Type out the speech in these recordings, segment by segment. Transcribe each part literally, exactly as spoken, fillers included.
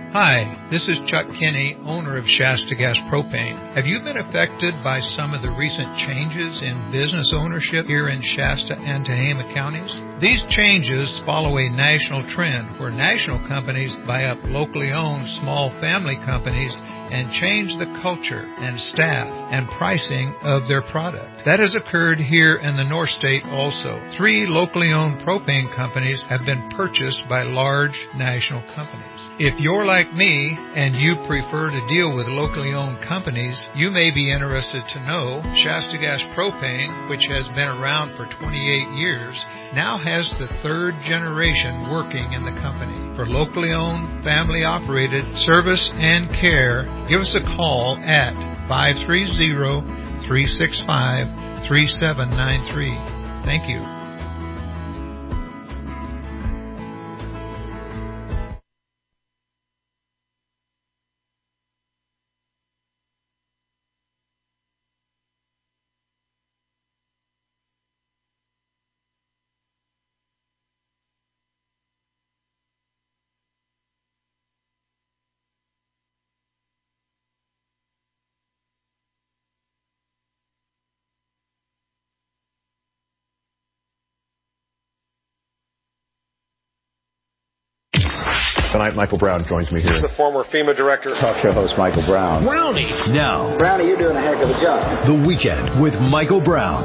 Hi, this is Chuck Kinney, owner of Shasta Gas Propane. Have you been affected by some of the recent changes in business ownership here in Shasta and Tehama counties? These changes follow a national trend where national companies buy up locally owned small family companies and change the culture and staff and pricing of their product. That has occurred here in the North State also. Three locally owned propane companies have been purchased by large national companies. If you're like me and you prefer to deal with locally owned companies, you may be interested to know Shasta Gas Propane, which has been around for twenty-eight years, now has the third generation working in the company. For locally owned, family operated service and care, give us a call at five three zero, three six five, three seven nine three. Thank you. Tonight, Michael Brown joins me here. He's the former FEMA director. Talk show host Michael Brown. Brownie. Now. Brownie, you're doing a heck of a job. The Weekend with Michael Brown.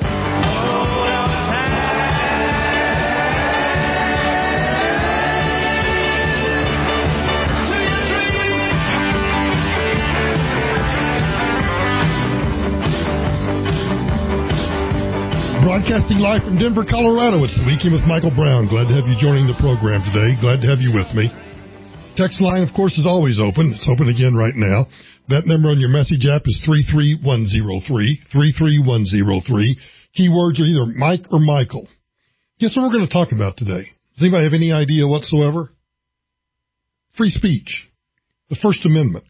Broadcasting live from Denver, Colorado. It's the Weekend with Michael Brown. Glad to have you joining the program today. Glad to have you with me. Text line, of course, is always open. It's open again right now. That number on your message app is three three one zero three, three three one zero three. Keywords are either Mike or Michael. Guess what we're going to talk about today? Does anybody have any idea whatsoever? Free speech. The First Amendment.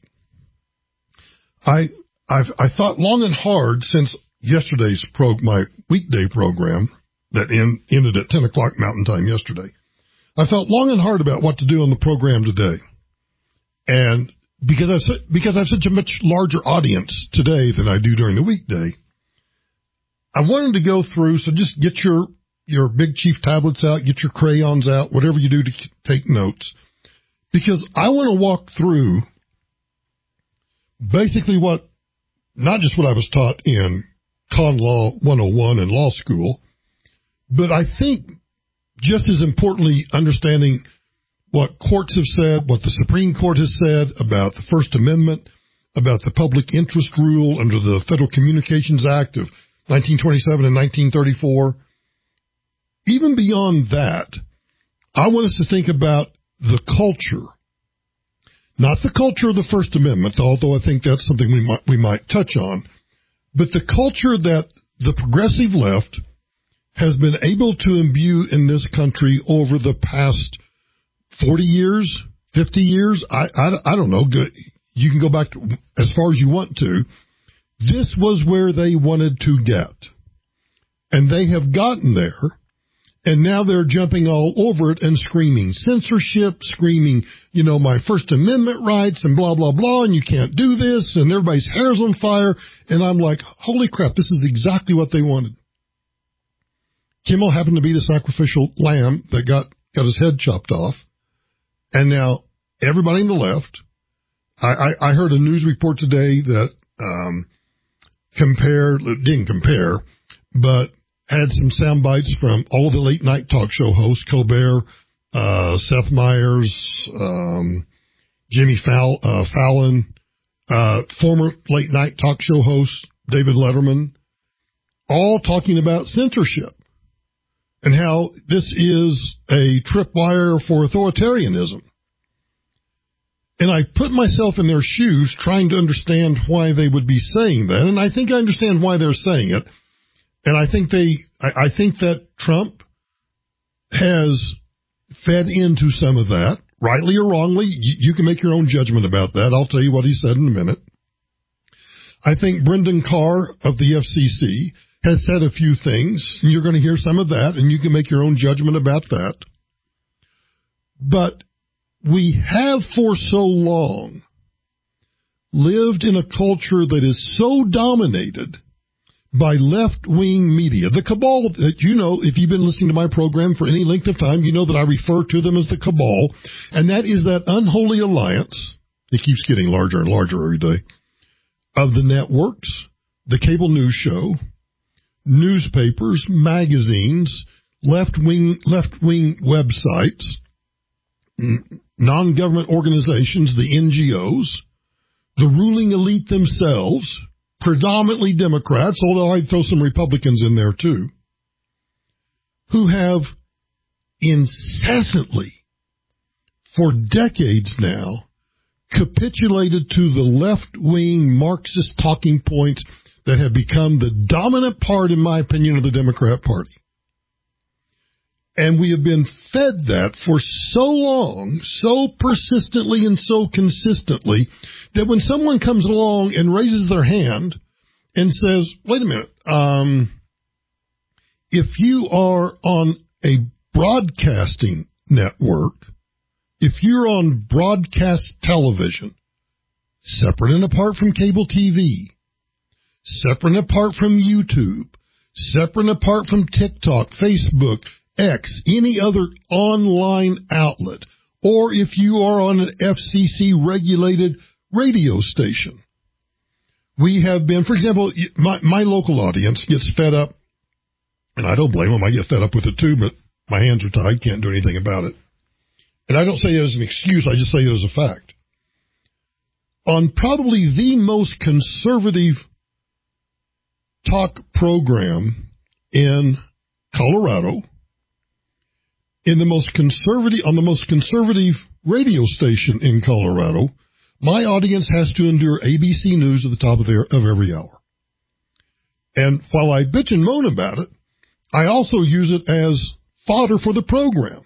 I, I've, I thought long and hard since yesterday's pro, my weekday program that in, ended at ten o'clock Mountain Time yesterday. I thought long and hard about what to do on the program today. And because I've, because I have such a much larger audience today than I do during the weekday, I wanted to go through, so just get your, your Big Chief tablets out, get your crayons out, whatever you do to take notes. Because I want to walk through basically what, not just what I was taught in Con Law one oh one in law school, but I think just as importantly, understanding what courts have said, what the Supreme Court has said about the First Amendment, about the public interest rule under the Federal Communications Act of nineteen twenty-seven and nineteen thirty-four. Even beyond that, I want us to think about the culture, not the culture of the First Amendment, although I think that's something we might, we might touch on, but the culture that the progressive left has been able to imbue in this country over the past forty years, fifty years. I, I, I don't know. You can go back to as far as you want to. This was where they wanted to get. And they have gotten there. And now they're jumping all over it and screaming censorship, screaming, you know, my First Amendment rights and blah, blah, blah, and you can't do this, and everybody's hair's on fire. And I'm like, holy crap, this is exactly what they wanted. Kimmel happened to be the sacrificial lamb that got, got his head chopped off. And now everybody on the left, I, I, I heard a news report today that um, compared, didn't compare, but had some sound bites from all the late night talk show hosts, Colbert, uh, Seth Meyers, um, Jimmy Fall, uh, Fallon, uh, former late night talk show host, David Letterman, all talking about censorship and how this is a tripwire for authoritarianism. And I put myself in their shoes trying to understand why they would be saying that. And I think I understand why they're saying it. And I think they, I, I think that Trump has fed into some of that, rightly or wrongly. You, you can make your own judgment about that. I'll tell you what he said in a minute. I think Brendan Carr of the F C C has said a few things. You're going to hear some of that, and you can make your own judgment about that. But we have for so long lived in a culture that is so dominated by left-wing media. The cabal, that you know, if you've been listening to my program for any length of time, you know that I refer to them as the cabal, and that is that unholy alliance, it keeps getting larger and larger every day, of the networks, the cable news show, newspapers, magazines, left-wing left-wing websites, non-government organizations, the N G Os, the ruling elite themselves, predominantly Democrats, although I'd throw some Republicans in there too, who have incessantly, for decades now, capitulated to the left-wing Marxist talking points that have become the dominant part, in my opinion, of the Democrat Party. And we have been fed that for so long, so persistently and so consistently, that when someone comes along and raises their hand and says, wait a minute, um, if you are on a broadcasting network, if you're on broadcast television, separate and apart from cable T V, separate and apart from YouTube, separate and apart from TikTok, Facebook, X, any other online outlet, or if you are on an F C C-regulated radio station. We have been, for example, my, my local audience gets fed up, and I don't blame them, I get fed up with it too, but my hands are tied, can't do anything about it. And I don't say it as an excuse, I just say it as a fact. On probably the most conservative talk program in Colorado, in the most conservative, on the most conservative radio station in Colorado, my audience has to endure A B C News at the top of, their, of every hour. And while I bitch and moan about it, I also use it as fodder for the program.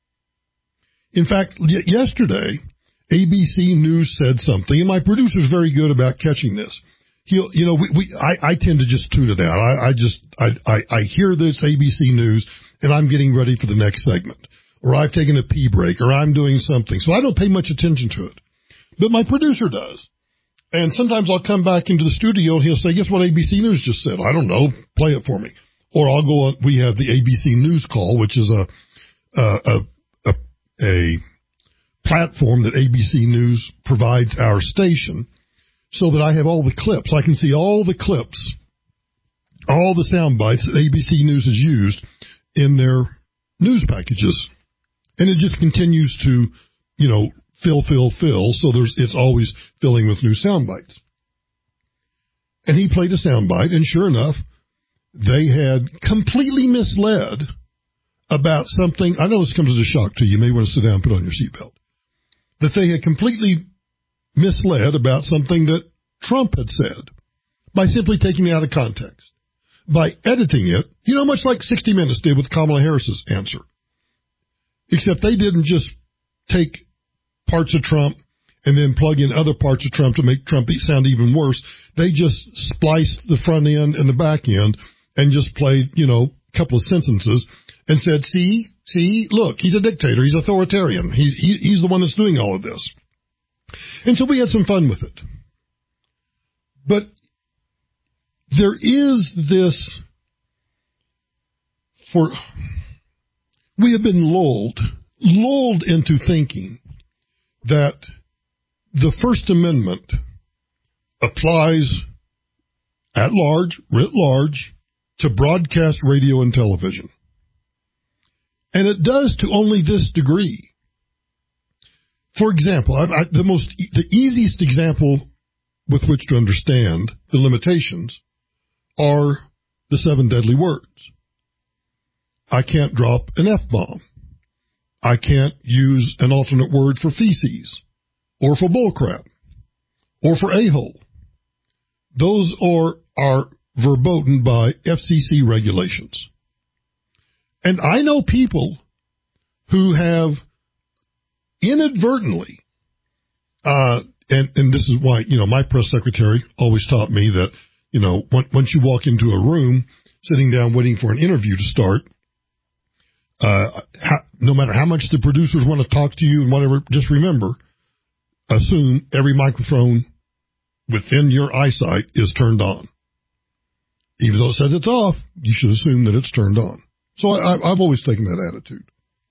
In fact, y- yesterday, A B C News said something, and my producer's very good about catching this. He'll, you know, we, we I, I tend to just tune it out. I, I just, I, I, I hear this A B C News, and I'm getting ready for the next segment, or I've taken a pee break, or I'm doing something. So I don't pay much attention to it. But my producer does. And sometimes I'll come back into the studio, and he'll say, guess what A B C News just said? I don't know. Play it for me. Or I'll go on, we have the A B C News Call, which is a, a, a, a, a platform that A B C News provides our station, so that I have all the clips. I can see all the clips, all the sound bites that A B C News has used in their news packages. And it just continues to, you know, fill, fill, fill. So there's, it's always filling with new sound bites. And he played a sound bite, and sure enough, they had completely misled about something. I know this comes as a shock to you. You may want to sit down and put on your seatbelt. That they had completely misled about something that Trump had said by simply taking it out of context, by editing it, you know, much like sixty minutes did with Kamala Harris's answer. Except they didn't just take parts of Trump and then plug in other parts of Trump to make Trump sound even worse. They just spliced the front end and the back end and just played, you know, a couple of sentences and said, see, see, look, he's a dictator. He's authoritarian. He's, he, he's the one that's doing all of this. And so we had some fun with it. But there is this, for, we have been lulled, lulled into thinking that the First Amendment applies at large, writ large, to broadcast radio and television. And it does to only this degree. For example, I, I, the most, the easiest example with which to understand the limitations are the seven deadly words. I can't drop an F-bomb. I can't use an alternate word for feces, or for bullcrap, or for a-hole. Those are, are verboten by F C C regulations. And I know people who have inadvertently, uh, and, and this is why, you know, my press secretary always taught me that, you know, when, once you walk into a room, sitting down waiting for an interview to start, Uh, how, no matter how much the producers want to talk to you and whatever, just remember, assume every microphone within your eyesight is turned on. Even though it says it's off, you should assume that it's turned on. So I, I've always taken that attitude.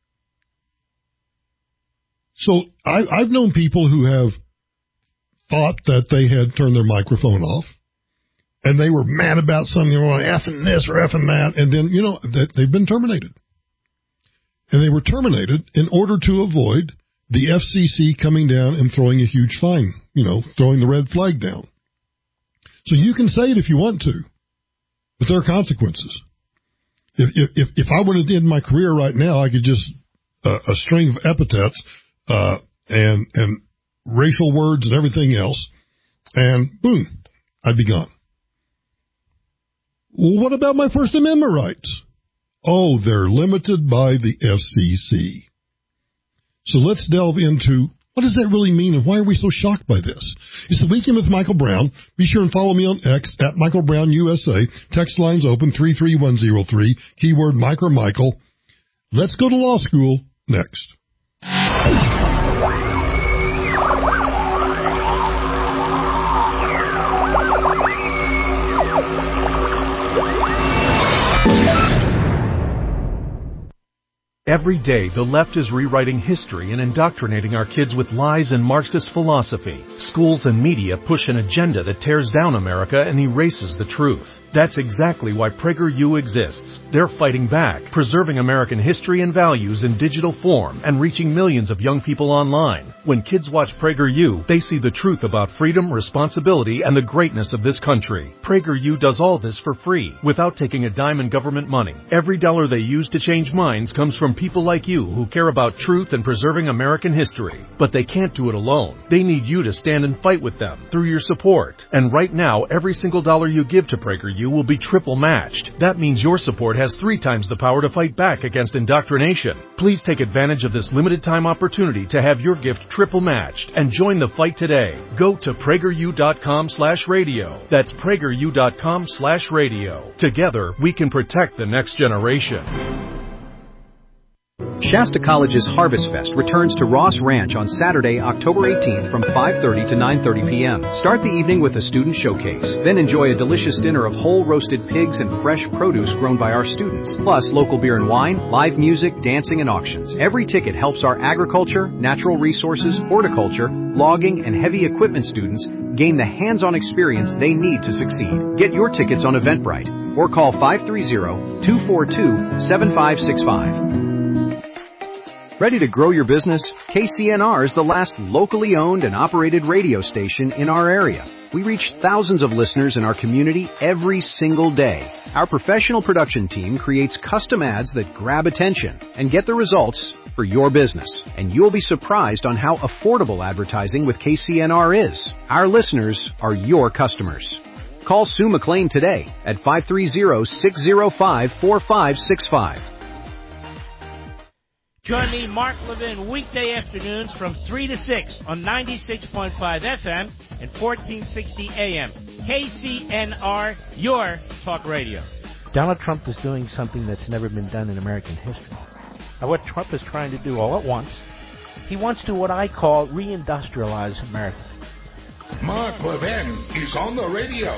So I, I've known people who have thought that they had turned their microphone off, and they were mad about something, or effing this or effing that, and then, you know, they've been terminated. And they were terminated in order to avoid the F C C coming down and throwing a huge fine, you know, throwing the red flag down. So you can say it if you want to, but there are consequences. If if if I would have ended my career right now, I could just uh, a string of epithets uh, and and racial words and everything else, and boom, I'd be gone. Well, what about my First Amendment rights? Oh, they're limited by the F C C. So let's delve into what does that really mean and why are we so shocked by this? It's the Weekend with Michael Brown. Be sure and follow me on X at Michael Brown U S A. Text lines open three three one zero three. Keyword Mike or Michael. Let's go to law school next. Every day, the left is rewriting history and indoctrinating our kids with lies and Marxist philosophy. Schools and media push an agenda that tears down America and erases the truth. That's exactly why PragerU exists. They're fighting back, preserving American history and values in digital form and reaching millions of young people online. When kids watch PragerU, they see the truth about freedom, responsibility, and the greatness of this country. PragerU does all this for free, without taking a dime in government money. Every dollar they use to change minds comes from people like you who care about truth and preserving American history. But they can't do it alone. They need you to stand and fight with them through your support. And right now, every single dollar you give to PragerU will be triple matched. That means your support has three times the power to fight back against indoctrination. Please take advantage of this limited time opportunity to have your gift triple matched and join the fight today. Go to PragerU.com slash radio. That's PragerU.com slash radio. Together, we can protect the next generation. Shasta College's Harvest Fest returns to Ross Ranch on Saturday, October eighteenth from five thirty to nine thirty p.m. Start the evening with a student showcase. Then enjoy a delicious dinner of whole roasted pigs and fresh produce grown by our students. Plus local beer and wine, live music, dancing, and auctions. Every ticket helps our agriculture, natural resources, horticulture, logging, and heavy equipment students gain the hands-on experience they need to succeed. Get your tickets on Eventbrite or call five three zero, two four two, seven five six five. Ready to grow your business? K C N R is the last locally owned and operated radio station in our area. We reach thousands of listeners in our community every single day. Our professional production team creates custom ads that grab attention and get the results for your business. And you'll be surprised on how affordable advertising with K C N R is. Our listeners are your customers. Call Sue McLean today at five three zero, six zero five, four five six five. Join me, Mark Levin, weekday afternoons from three to six on ninety-six point five F M and fourteen sixty A M. K C N R, your talk radio. Donald Trump is doing something that's never been done in American history. Now, what Trump is trying to do all at once, he wants to what I call reindustrialize America. Mark Levin is on the radio.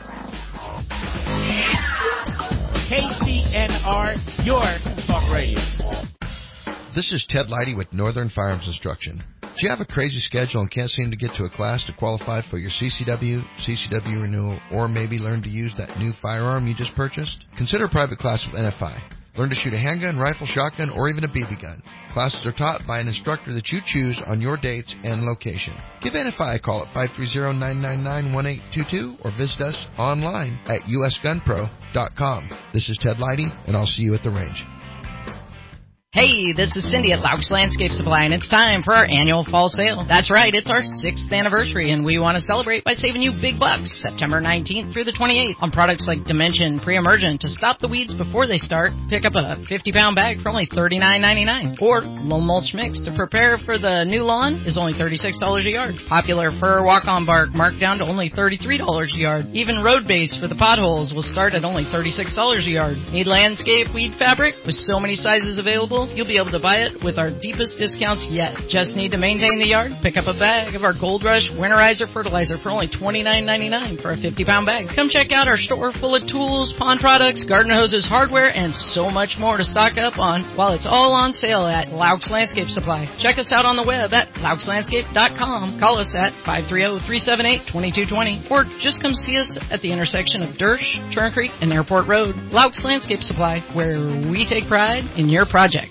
K C N R, your talk radio. This is Ted Leidy with Northern Firearms Instruction. Do you have a crazy schedule and can't seem to get to a class to qualify for your C C W, C C W renewal, or maybe learn to use that new firearm you just purchased? Consider a private class with N F I. Learn to shoot a handgun, rifle, shotgun, or even a B B gun. Classes are taught by an instructor that you choose on your dates and location. Give N F I a call at five three zero, nine nine nine, one eight two two or visit us online at U S gun pro dot com. This is Ted Leidy, and I'll see you at the range. Hey, this is Cindy at Laux Landscape Supply, and it's time for our annual fall sale. That's right, it's our sixth anniversary, and we want to celebrate by saving you big bucks September nineteenth through the twenty-eighth on products like Dimension Pre-Emergent to stop the weeds before they start. Pick up a fifty-pound bag for only thirty-nine ninety-nine. Or Low Mulch Mix to prepare for the new lawn is only thirty-six dollars a yard. Popular Fir Walk-On Bark marked down to only thirty-three dollars a yard. Even Road Base for the potholes will start at only thirty-six dollars a yard. Need landscape weed fabric? With so many sizes available, you'll be able to buy it with our deepest discounts yet. Just need to maintain the yard? Pick up a bag of our Gold Rush Winterizer Fertilizer for only twenty-nine ninety-nine for a fifty-pound bag. Come check out our store full of tools, pond products, garden hoses, hardware, and so much more to stock up on while it's all on sale at Laux Landscape Supply. Check us out on the web at laux landscape dot com. Call us at five three zero, three seven eight, two two two zero or just come see us at the intersection of Dersh, Turner Creek, and Airport Road. Laux Landscape Supply, where we take pride in your project.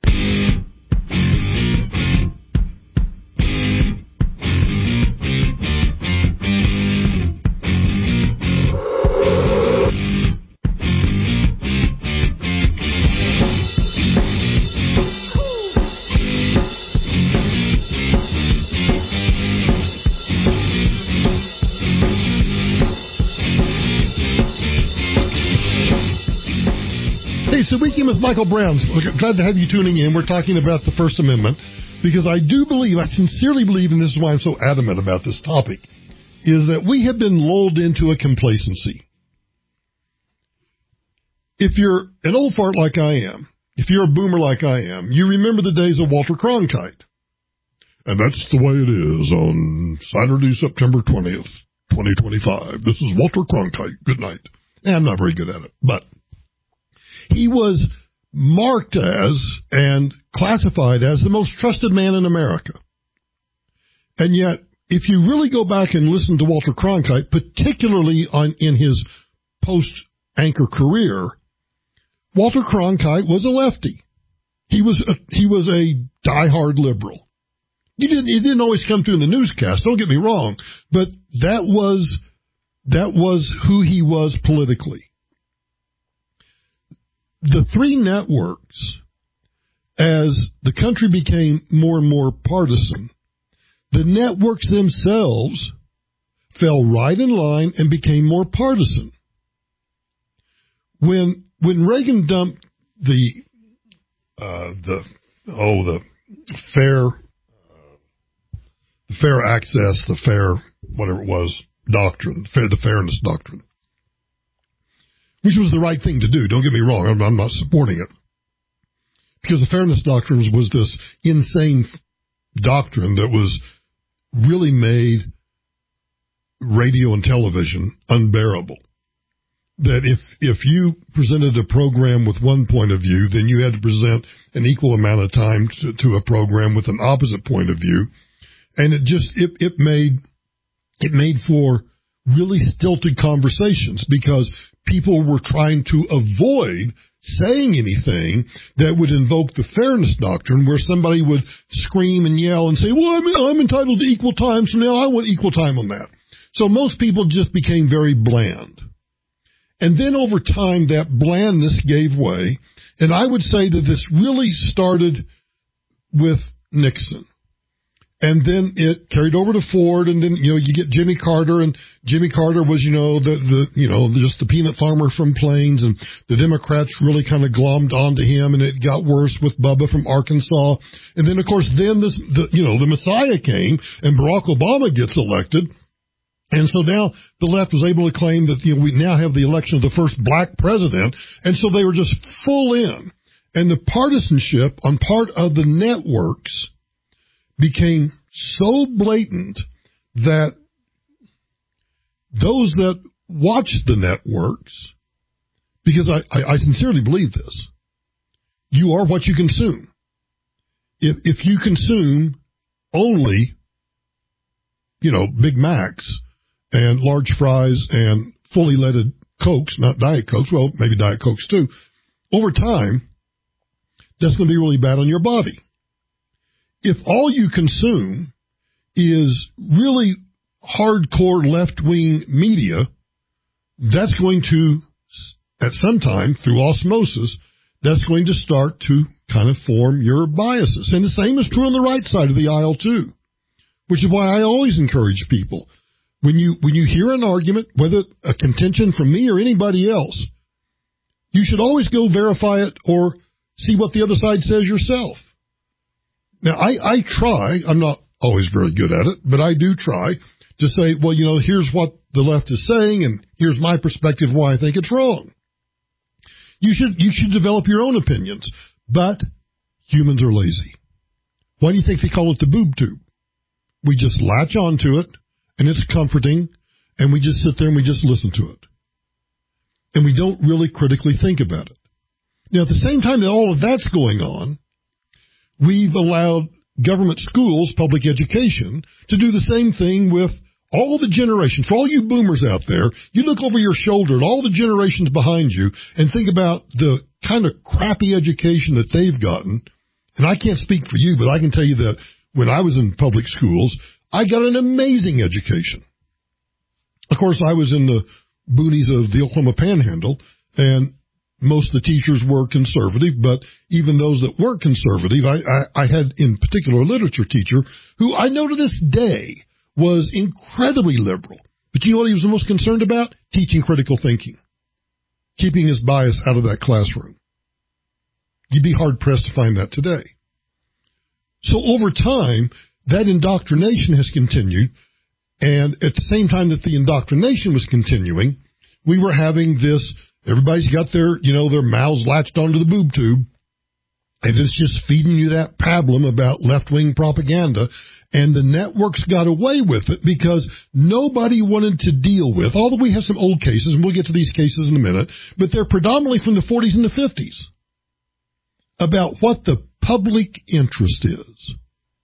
So Weekend with Michael Brown. Glad to have you tuning in. We're talking about the First Amendment because I do believe, I sincerely believe, and this is why I'm so adamant about this topic, is that we have been lulled into a complacency. If you're an old fart like I am, if you're a boomer like I am, you remember the days of Walter Cronkite. And that's the way it is on Saturday, September twentieth, twenty twenty-five. This is Walter Cronkite. Good night. And I'm not very good at it, but he was marked as and classified as the most trusted man in America. And yet, if you really go back and listen to Walter Cronkite, particularly on in his post-anchor career, Walter Cronkite was a lefty. He was a, he was a diehard liberal. He didn't, he didn't always come through in the newscast, don't get me wrong, but that was, that was who he was politically. The three networks, as the country became more and more partisan, the networks themselves fell right in line and became more partisan. When when Reagan dumped the uh, the oh the fair uh, the fair access, the fair whatever it was doctrine, fair, the fairness doctrine, which was the right thing to do. Don't get me wrong. I'm, I'm not supporting it. Because the fairness doctrine was this insane doctrine that was really made radio and television unbearable. That if, if you presented a program with one point of view, then you had to present an equal amount of time to, to a program with an opposite point of view. And it just, it, it made, it made for really stilted conversations because people were trying to avoid saying anything that would invoke the fairness doctrine where somebody would scream and yell and say, well, I'm, I'm entitled to equal time, so now I want equal time on that. So most people just became very bland. And then over time, that blandness gave way. And I would say that this really started with Nixon. And then it carried over to Ford, and then, you know, you get Jimmy Carter, and Jimmy Carter was, you know, the, the you know, just the peanut farmer from Plains, and the Democrats really kind of glommed onto him, and it got worse with Bubba from Arkansas. And then, of course, then this, the, you know, the Messiah came, and Barack Obama gets elected. And so now the left was able to claim that, you know, we now have the election of the first black president, and so they were just full in. And the partisanship on part of the networks became so blatant that those that watch the networks, because I, I, I sincerely believe this, you are what you consume. If if you consume only, you know, Big Macs and large fries and fully leaded Cokes, not Diet Cokes, well, maybe Diet Cokes too, over time, that's going to be really bad on your body. If all you consume is really hardcore left-wing media, that's going to, at some time, through osmosis, that's going to start to kind of form your biases. And the same is true on the right side of the aisle, too, which is why I always encourage people, when you when you hear an argument, whether a contention from me or anybody else, you should always go verify it or see what the other side says yourself. Now, I, I try, I'm not always very good at it, but I do try to say, well, you know, here's what the left is saying, and here's my perspective why I think it's wrong. You should you should develop your own opinions, but humans are lazy. Why do you think they call it the boob tube? We just latch onto it, and it's comforting, and we just sit there and we just listen to it. And we don't really critically think about it. Now, at the same time that all of that's going on, we've allowed government schools, public education, to do the same thing with all the generations. For all you boomers out there, you look over your shoulder at all the generations behind you and think about the kind of crappy education that they've gotten. And I can't speak for you, but I can tell you that when I was in public schools, I got an amazing education. Of course, I was in the boonies of the Oklahoma Panhandle, and most of the teachers were conservative, but even those that weren't conservative, I, I, I had in particular a literature teacher who I know to this day was incredibly liberal. But you know what he was the most concerned about? Teaching critical thinking. Keeping his bias out of that classroom. You'd be hard-pressed to find that today. So over time, that indoctrination has continued, and at the same time that the indoctrination was continuing, we were having this, everybody's got their, you know, their mouths latched onto the boob tube, and it's just feeding you that pablum about left-wing propaganda. And the networks got away with it because nobody wanted to deal with, although we have some old cases, and we'll get to these cases in a minute, but they're predominantly from the forties and the fifties, about what the public interest is.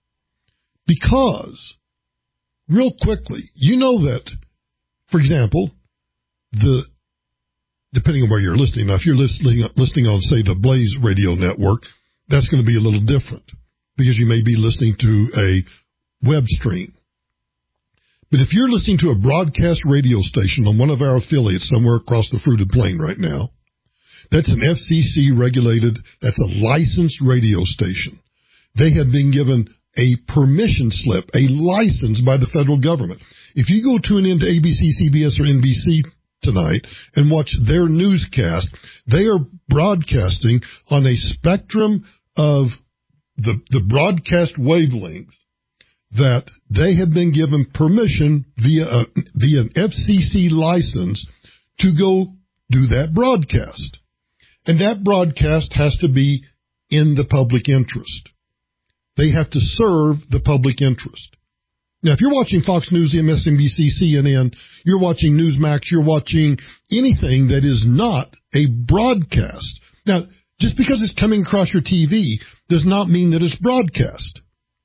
Because, real quickly, you know that, for example, the depending on where you're listening, now if you're listening, listening on, say, the Blaze radio network, that's going to be a little different because you may be listening to a web stream. But if you're listening to a broadcast radio station on one of our affiliates somewhere across the fruited plain right now, that's an F C C regulated, that's a licensed radio station. They have been given a permission slip, a license by the federal government. If you go tune into A B C, C B S, or N B C tonight and watch their newscast, they are broadcasting on a spectrum of the, the broadcast wavelength that they have been given permission via a, via an F C C license to go do that broadcast. And that broadcast has to be in the public interest. They have to serve the public interest. Now, if you're watching Fox News, M S N B C, C N N, you're watching Newsmax, you're watching anything that is not a broadcast. Now, just because it's coming across your T V does not mean that it's broadcast.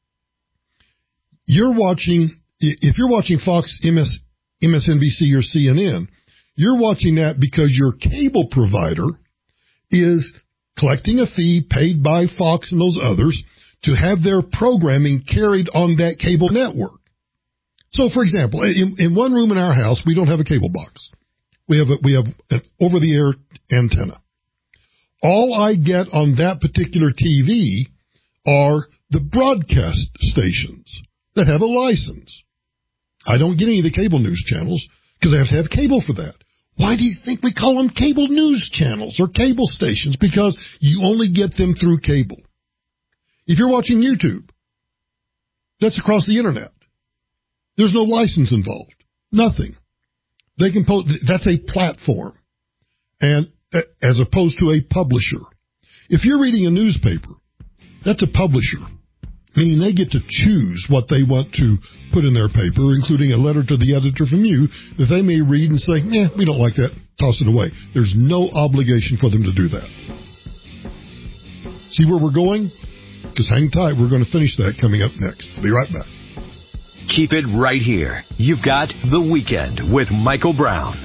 You're watching, if you're watching Fox, M S, M S N B C, or C N N, you're watching that because your cable provider is collecting a fee paid by Fox and those others to have their programming carried on that cable network. So, for example, in, in one room in our house, we don't have a cable box. We have a, we have an over-the-air antenna. All I get on that particular T V are the broadcast stations that have a license. I don't get any of the cable news channels because I have to have cable for that. Why do you think we call them cable news channels or cable stations? Because you only get them through cable. If you're watching YouTube, that's across the internet. There's no license involved. Nothing. They can post, that's a platform, and as opposed to a publisher. If you're reading a newspaper, that's a publisher, meaning they get to choose what they want to put in their paper, including a letter to the editor from you that they may read and say, eh, we don't like that, toss it away. There's no obligation for them to do that. See where we're going? Because hang tight, we're going to finish that coming up next. Be right back. Keep it right here. You've got The Weekend with Michael Brown.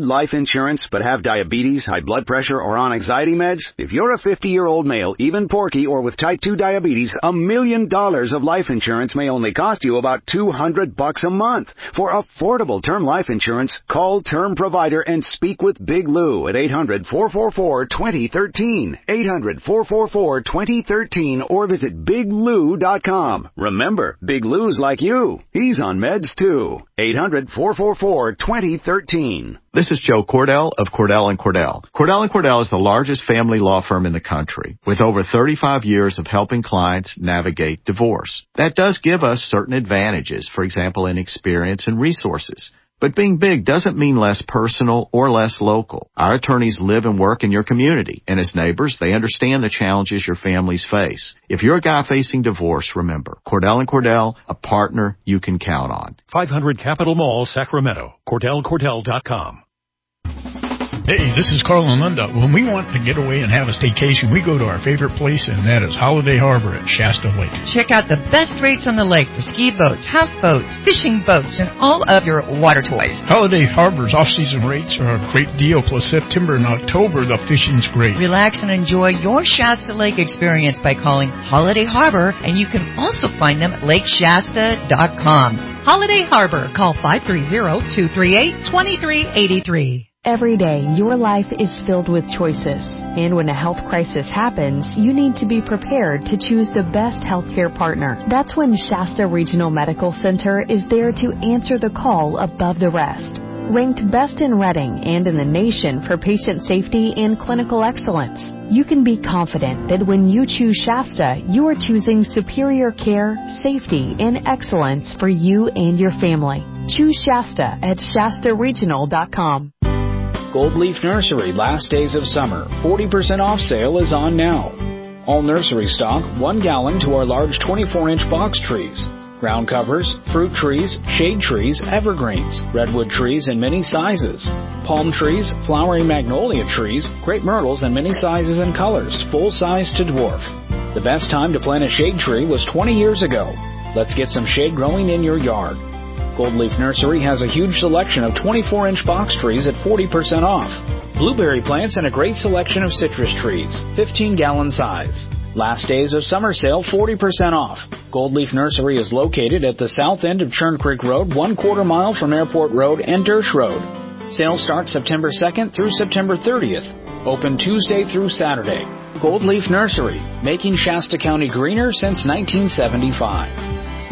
life insurance but have diabetes, high blood pressure, or on anxiety meds? If you're a fifty-year-old male, even porky, or with type two diabetes, a million dollars of life insurance may only cost you about two hundred bucks a month. For affordable term life insurance, call Term Provider and speak with Big Lou at eight hundred, four four four, two zero one three, eight hundred, four four four, two zero one three, or visit big lou dot com. Remember, Big Lou's like you. He's on meds too. eight hundred, four four four, two zero one three. This is Joe Cordell of Cordell and Cordell. Cordell and Cordell is the largest family law firm in the country, with over thirty-five years of helping clients navigate divorce. That does give us certain advantages, for example, in experience and resources. But being big doesn't mean less personal or less local. Our attorneys live and work in your community, and as neighbors, they understand the challenges your families face. If you're a guy facing divorce, remember, Cordell and Cordell, a partner you can count on. five hundred Capitol Mall, Sacramento. Cordell Cordell dot com. Hey, this is Carl and Linda. When we want to get away and have a staycation, we go to our favorite place, and that is Holiday Harbor at Shasta Lake. Check out the best rates on the lake for ski boats, houseboats, fishing boats, and all of your water toys. Holiday Harbor's off-season rates are a great deal, plus September and October, the fishing's great. Relax and enjoy your Shasta Lake experience by calling Holiday Harbor, and you can also find them at lake shasta dot com. Holiday Harbor. Call five three zero, two three eight, two three eight three. Every day, your life is filled with choices. And when a health crisis happens, you need to be prepared to choose the best healthcare partner. That's when Shasta Regional Medical Center is there to answer the call above the rest. Ranked best in Redding and in the nation for patient safety and clinical excellence, you can be confident that when you choose Shasta, you are choosing superior care, safety, and excellence for you and your family. Choose Shasta at shasta regional dot com. Gold Leaf Nursery Last Days of Summer forty percent off sale is on now. All nursery stock, one gallon to our large twenty-four inch box trees. Ground covers, fruit trees, shade trees, evergreens, redwood trees in many sizes. Palm trees, flowering magnolia trees, grape myrtles in many sizes and colors, full size to dwarf. The best time to plant a shade tree was twenty years ago. Let's get some shade growing in your yard. Gold Leaf Nursery has a huge selection of twenty-four inch box trees at forty percent off. Blueberry plants and a great selection of citrus trees, fifteen gallon size. Last days of summer sale, forty percent off. Gold Leaf Nursery is located at the south end of Churn Creek Road, one quarter mile from Airport Road and Dersh Road. Sales start September second through September thirtieth. Open Tuesday through Saturday. Gold Leaf Nursery, making Shasta County greener since nineteen seventy-five.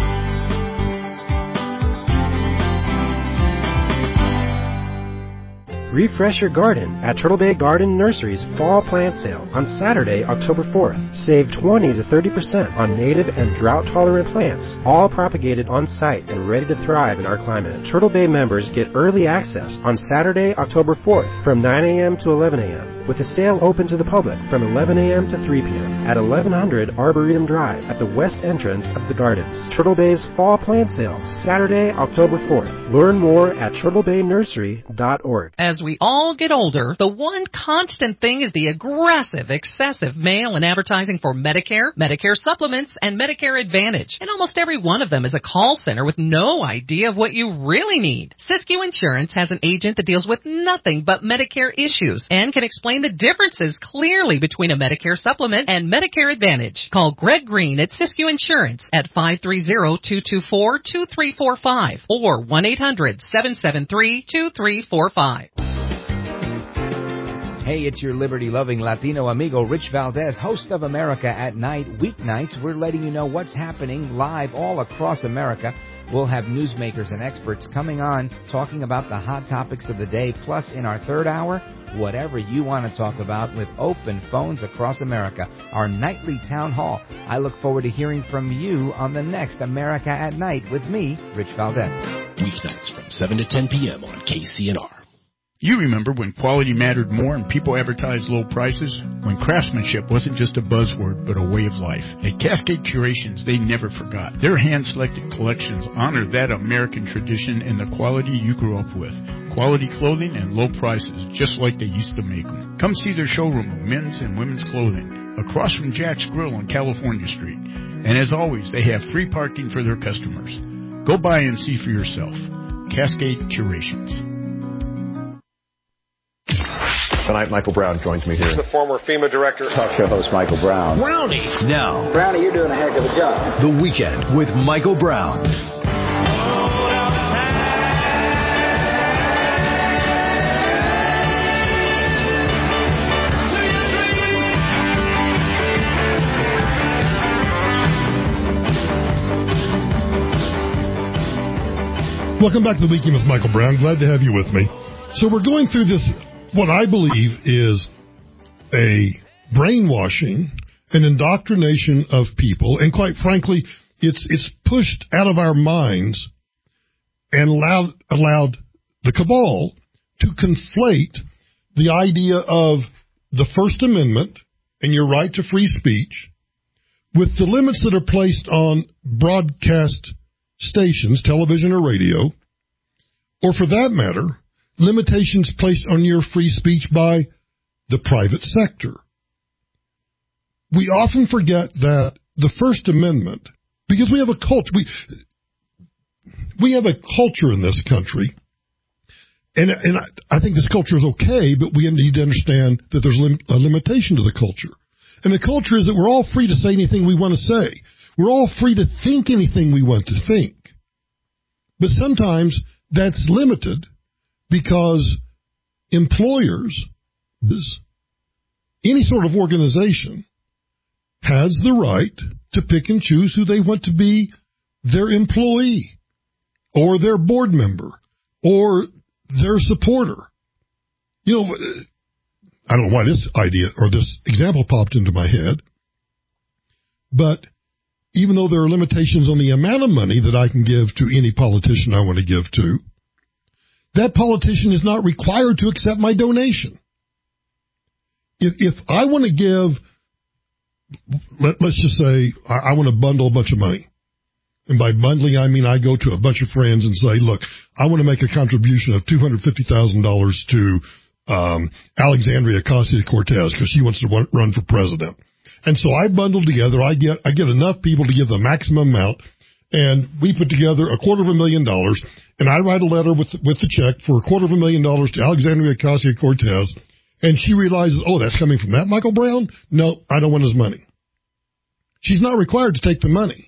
Refresh your garden at Turtle Bay Garden Nursery's Fall Plant Sale on Saturday, October fourth. Save twenty to thirty percent on native and drought-tolerant plants, all propagated on-site and ready to thrive in our climate. Turtle Bay members get early access on Saturday, October fourth from nine a.m. to eleven a.m. with the sale open to the public from eleven a.m. to three p.m. at eleven hundred Arboretum Drive at the west entrance of the gardens. Turtle Bay's Fall Plant Sale, Saturday, October fourth. Learn more at turtle bay nursery dot org. As we all get older, the one constant thing is the aggressive, excessive mail and advertising for Medicare, Medicare supplements, and Medicare Advantage. And almost every one of them is a call center with no idea of what you really need. Siskiyou Insurance has an agent that deals with nothing but Medicare issues and can explain the differences clearly between a Medicare supplement and Medicare Advantage. Call Greg Green at Siskiyou Insurance at five three zero, two two four, two three four five or one eight hundred, seven seven three, two three four five. Hey, it's your liberty-loving Latino amigo Rich Valdez, host of America at Night. Weeknights, we're letting you know what's happening live all across America. We'll have newsmakers and experts coming on talking about the hot topics of the day. Plus, in our third hour, whatever you want to talk about with open phones across America. Our nightly town hall. I look forward to hearing from you on the next America at Night with me, Rich Valdez. Weeknights from seven to ten p.m. on K C N R. You remember when quality mattered more and people advertised low prices? When craftsmanship wasn't just a buzzword, but a way of life. At Cascade Curations, they never forgot. Their hand-selected collections honor that American tradition and the quality you grew up with. Quality clothing and low prices, just like they used to make them. Come see their showroom of men's and women's clothing, across from Jack's Grill on California Street. And as always, they have free parking for their customers. Go by and see for yourself. Cascade Curations. Tonight, Michael Brown joins me here. He's the former FEMA director. Talk show host Michael Brown. Brownie. Now, Brownie, you're doing a heck of a job. The Weekend with Michael Brown. Welcome back to the Weekend with Michael Brown. Glad to have you with me. So we're going through this, what I believe is a brainwashing and indoctrination of people, and quite frankly, it's it's pushed out of our minds and allowed allowed the cabal to conflate the idea of the First Amendment and your right to free speech with the limits that are placed on broadcast stations, television or radio, or for that matter, limitations placed on your free speech by the private sector. We often forget that the First Amendment, because we have a culture, we, we have a culture in this country, and, and I, I think this culture is okay, but we need to understand that there's lim, a limitation to the culture. And the culture is that we're all free to say anything we want to say. We're all free to think anything we want to think. But sometimes that's limited because employers, any sort of organization, has the right to pick and choose who they want to be their employee or their board member or their supporter. You know, I don't know why this idea or this example popped into my head, but even though there are limitations on the amount of money that I can give to any politician I want to give to, that politician is not required to accept my donation. If, if I want to give, let, let's just say I, I want to bundle a bunch of money. And by bundling, I mean I go to a bunch of friends and say, look, I want to make a contribution of two hundred fifty thousand dollars to um, Alexandria Ocasio-Cortez because she wants to run for president. And so I bundle together, I get I get enough people to give the maximum amount, and we put together a quarter of a million dollars, and I write a letter with with the check for a quarter of a million dollars to Alexandria Ocasio-Cortez, and she realizes, oh, that's coming from that Michael Brown? No, I don't want his money. She's not required to take the money.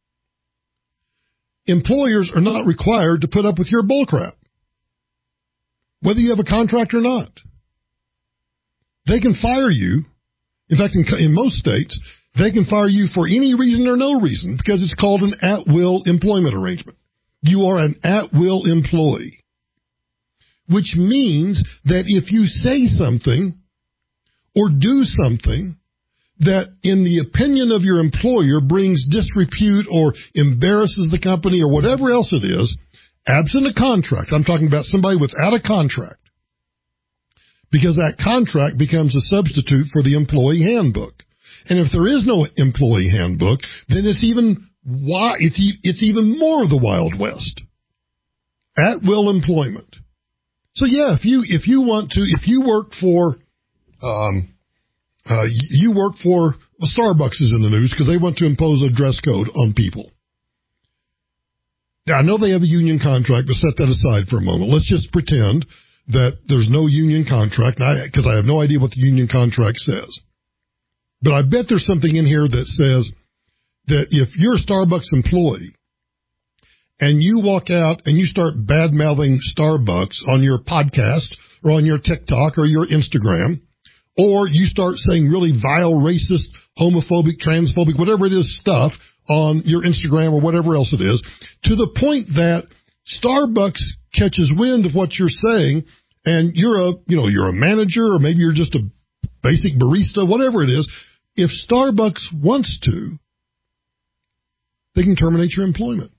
Employers are not required to put up with your bullcrap, whether you have a contract or not. They can fire you. In fact, in, in most states, they can fire you for any reason or no reason because it's called an at-will employment arrangement. You are an at-will employee, which means that if you say something or do something that, in the opinion of your employer, brings disrepute or embarrasses the company or whatever else it is, absent a contract, I'm talking about somebody without a contract, because that contract becomes a substitute for the employee handbook. And if there is no employee handbook, then it's even why it's it's even more of the Wild West. At will employment. So yeah, if you if you want to if you work for um uh you work for well, Starbucks is in the news because they want to impose a dress code on people. Now I know they have a union contract, but set that aside for a moment. Let's just pretend that there's no union contract, because I, I have no idea what the union contract says. But I bet there's something in here that says that if you're a Starbucks employee and you walk out and you start bad-mouthing Starbucks on your podcast or on your TikTok or your Instagram, or you start saying really vile, racist, homophobic, transphobic, whatever it is stuff on your Instagram or whatever else it is, to the point that Starbucks catches wind of what you're saying, and you're a, you know, you're a manager, or maybe you're just a basic barista, whatever it is. If Starbucks wants to, they can terminate your employment.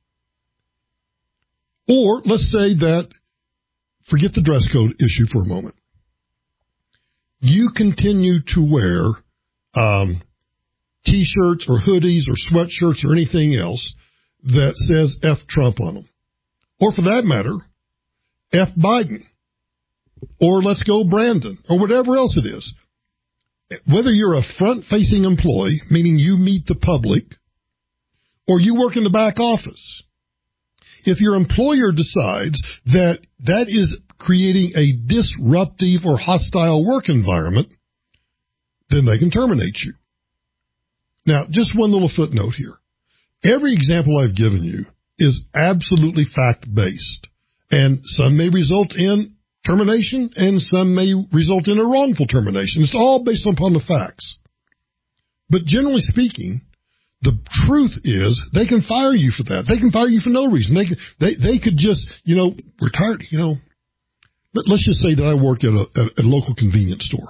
Or let's say that, forget the dress code issue for a moment. You continue to wear um, T-shirts or hoodies or sweatshirts or anything else that says F Trump on them. Or for that matter, F Biden, or let's go Brandon, or whatever else it is. Whether you're a front-facing employee, meaning you meet the public, or you work in the back office, if your employer decides that that is creating a disruptive or hostile work environment, then they can terminate you. Now, just one little footnote here. Every example I've given you is absolutely fact-based, and some may result in termination, and some may result in a wrongful termination. It's all based upon the facts. But generally speaking, the truth is they can fire you for that. They can fire you for no reason. They could, they, they could just, you know, retire, you know. But let's just say that I work at a, at a local convenience store,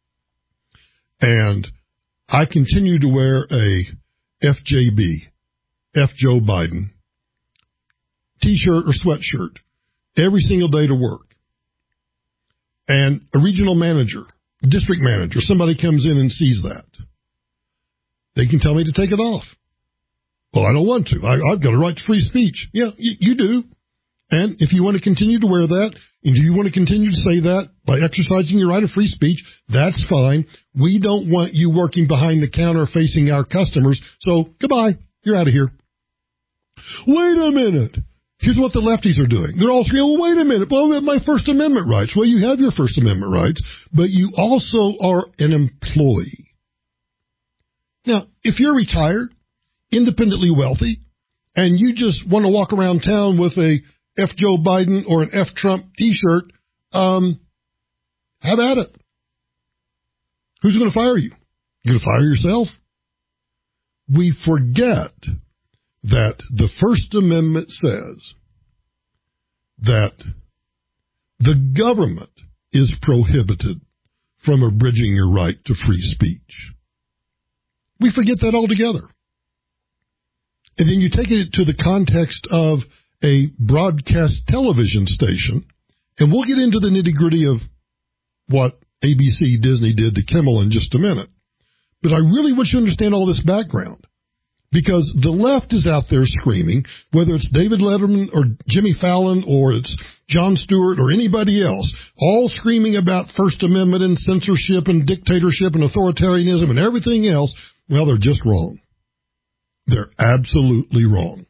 and I continue to wear a F J B, F Joe Biden, T-shirt or sweatshirt every single day to work. And a regional manager, district manager, somebody comes in and sees that. They can tell me to take it off. Well, I don't want to. I, I've got a right to free speech. Yeah, you, you do. And if you want to continue to wear that, and do you want to continue to say that by exercising your right of free speech, that's fine. We don't want you working behind the counter facing our customers. So, goodbye. You're out of here. Wait a minute. Here's what the lefties are doing. They're all saying, well, wait a minute. Well, my First Amendment rights. Well, you have your First Amendment rights, but you also are an employee. Now, if you're retired, independently wealthy, and you just want to walk around town with a F Joe Biden or an F Trump T-shirt, um, have at it. Who's going to fire you? You're going to fire yourself? We forget that the First Amendment says that the government is prohibited from abridging your right to free speech. We forget that altogether. And then you take it to the context of a broadcast television station, and we'll get into the nitty-gritty of what A B C Disney did to Kimmel in just a minute. But I really want you to understand all this background, because the left is out there screaming, whether it's David Letterman or Jimmy Fallon or it's Jon Stewart or anybody else, all screaming about First Amendment and censorship and dictatorship and authoritarianism and everything else. Well, they're just wrong. They're absolutely wrong.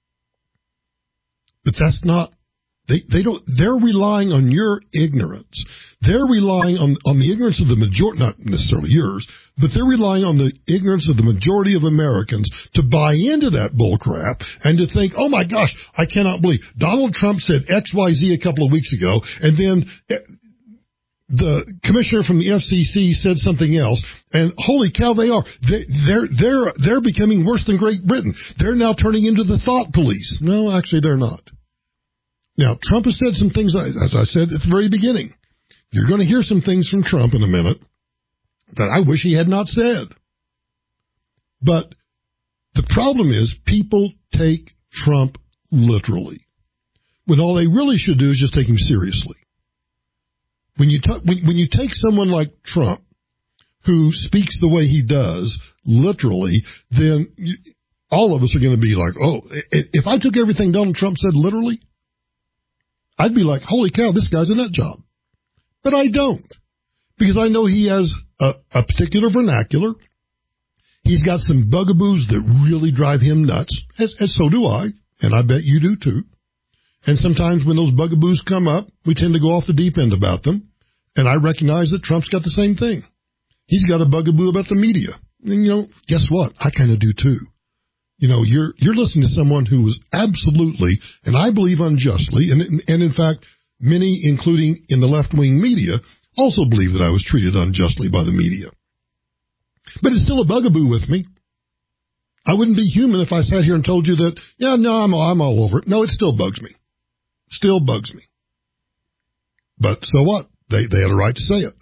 But that's not, they, they don't, they're relying on your ignorance. They're relying on, on the ignorance of the majority, not necessarily yours, but they're relying on the ignorance of the majority of Americans to buy into that bullcrap and to think, oh my gosh, I cannot believe Donald Trump said X Y Z a couple of weeks ago, and then the commissioner from the F C C said something else, and holy cow, they are. They, they're, they're, they're becoming worse than Great Britain. They're now turning into the thought police. No, actually, they're not. Now, Trump has said some things, as I said at the very beginning. You're going to hear some things from Trump in a minute that I wish he had not said. But the problem is people take Trump literally, when all they really should do is just take him seriously. When you, t- when, when you take someone like Trump, who speaks the way he does, literally, then you, all of us are going to be like, oh, if I took everything Donald Trump said literally, I'd be like, holy cow, this guy's a nut job. But I don't, because I know he has a, a particular vernacular. He's got some bugaboos that really drive him nuts, as, as so do I, and I bet you do too. And sometimes when those bugaboos come up, we tend to go off the deep end about them. And I recognize that Trump's got the same thing. He's got a bugaboo about the media. And, you know, guess what? I kind of do too. You know, you're you're listening to someone who was absolutely, and I believe unjustly, and, and in fact, many, including in the left-wing media, also believe that I was treated unjustly by the media. But it's still a bugaboo with me. I wouldn't be human if I sat here and told you that, yeah, no, I'm, I'm all over it. No, it still bugs me. Still bugs me. But so what? They they had a right to say it.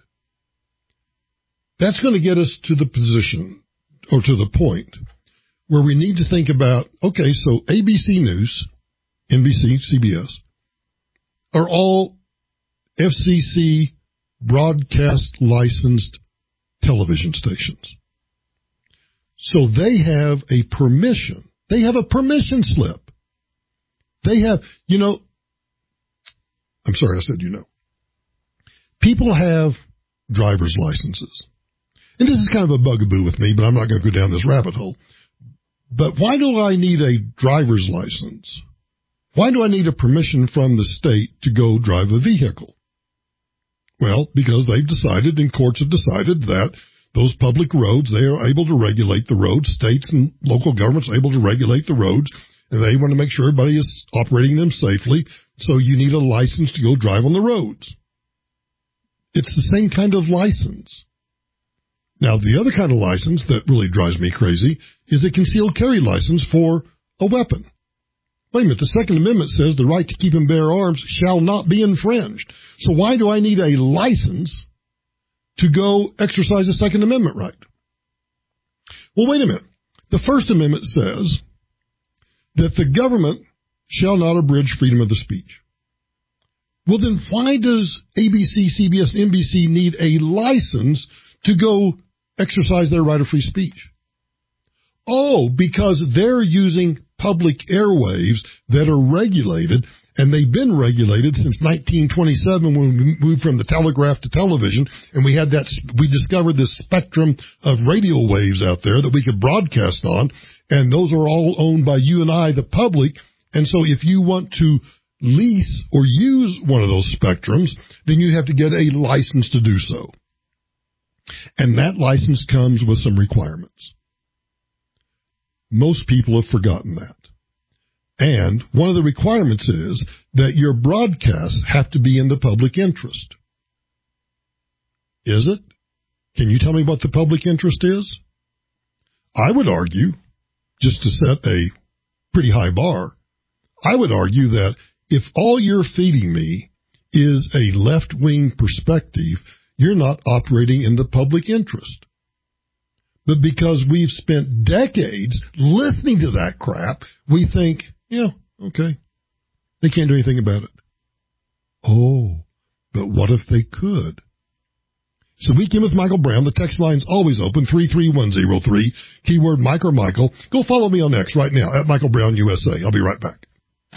That's going to get us to the position, or to the point, where we need to think about, okay, so A B C News, N B C, C B S, are all F C C broadcast licensed television stations. So they have a permission. They have a permission slip. They have, you know, I'm sorry, I said you know. People have driver's licenses. And this is kind of a bugaboo with me, but I'm not going to go down this rabbit hole. But why do I need a driver's license Why do I need a permission from the state to go drive a vehicle? Well, because they've decided, and courts have decided, that those public roads, they are able to regulate the roads. States and local governments are able to regulate the roads, and they want to make sure everybody is operating them safely, so you need a license to go drive on the roads. It's the same kind of license. Now, the other kind of license that really drives me crazy is a concealed carry license for a weapon. Wait a minute, the Second Amendment says the right to keep and bear arms shall not be infringed. So why do I need a license to go exercise a Second Amendment right? Well, wait a minute. The First Amendment says that the government shall not abridge freedom of the speech. Well, then why does A B C, C B S, and N B C need a license to go exercise their right of free speech? Oh, because they're using public airwaves that are regulated, and they've been regulated since nineteen twenty-seven when we moved from the telegraph to television, and we had that, we discovered this spectrum of radio waves out there that we could broadcast on, and those are all owned by you and I, the public. And so if you want to lease or use one of those spectrums, then you have to get a license to do so. And that license comes with some requirements. Most people have forgotten that. And one of the requirements is that your broadcasts have to be in the public interest. Is it? Can you tell me what the public interest is? I would argue, just to set a pretty high bar, I would argue that if all you're feeding me is a left-wing perspective, you're not operating in the public interest. But because we've spent decades listening to that crap, we think, yeah, okay, they can't do anything about it. Oh, but what if they could? So Weekend with Michael Brown. The text line's always open, three three one zero three, keyword Mike or Michael. Go follow me on X right now, at Michael Brown U S A. I'll be right back.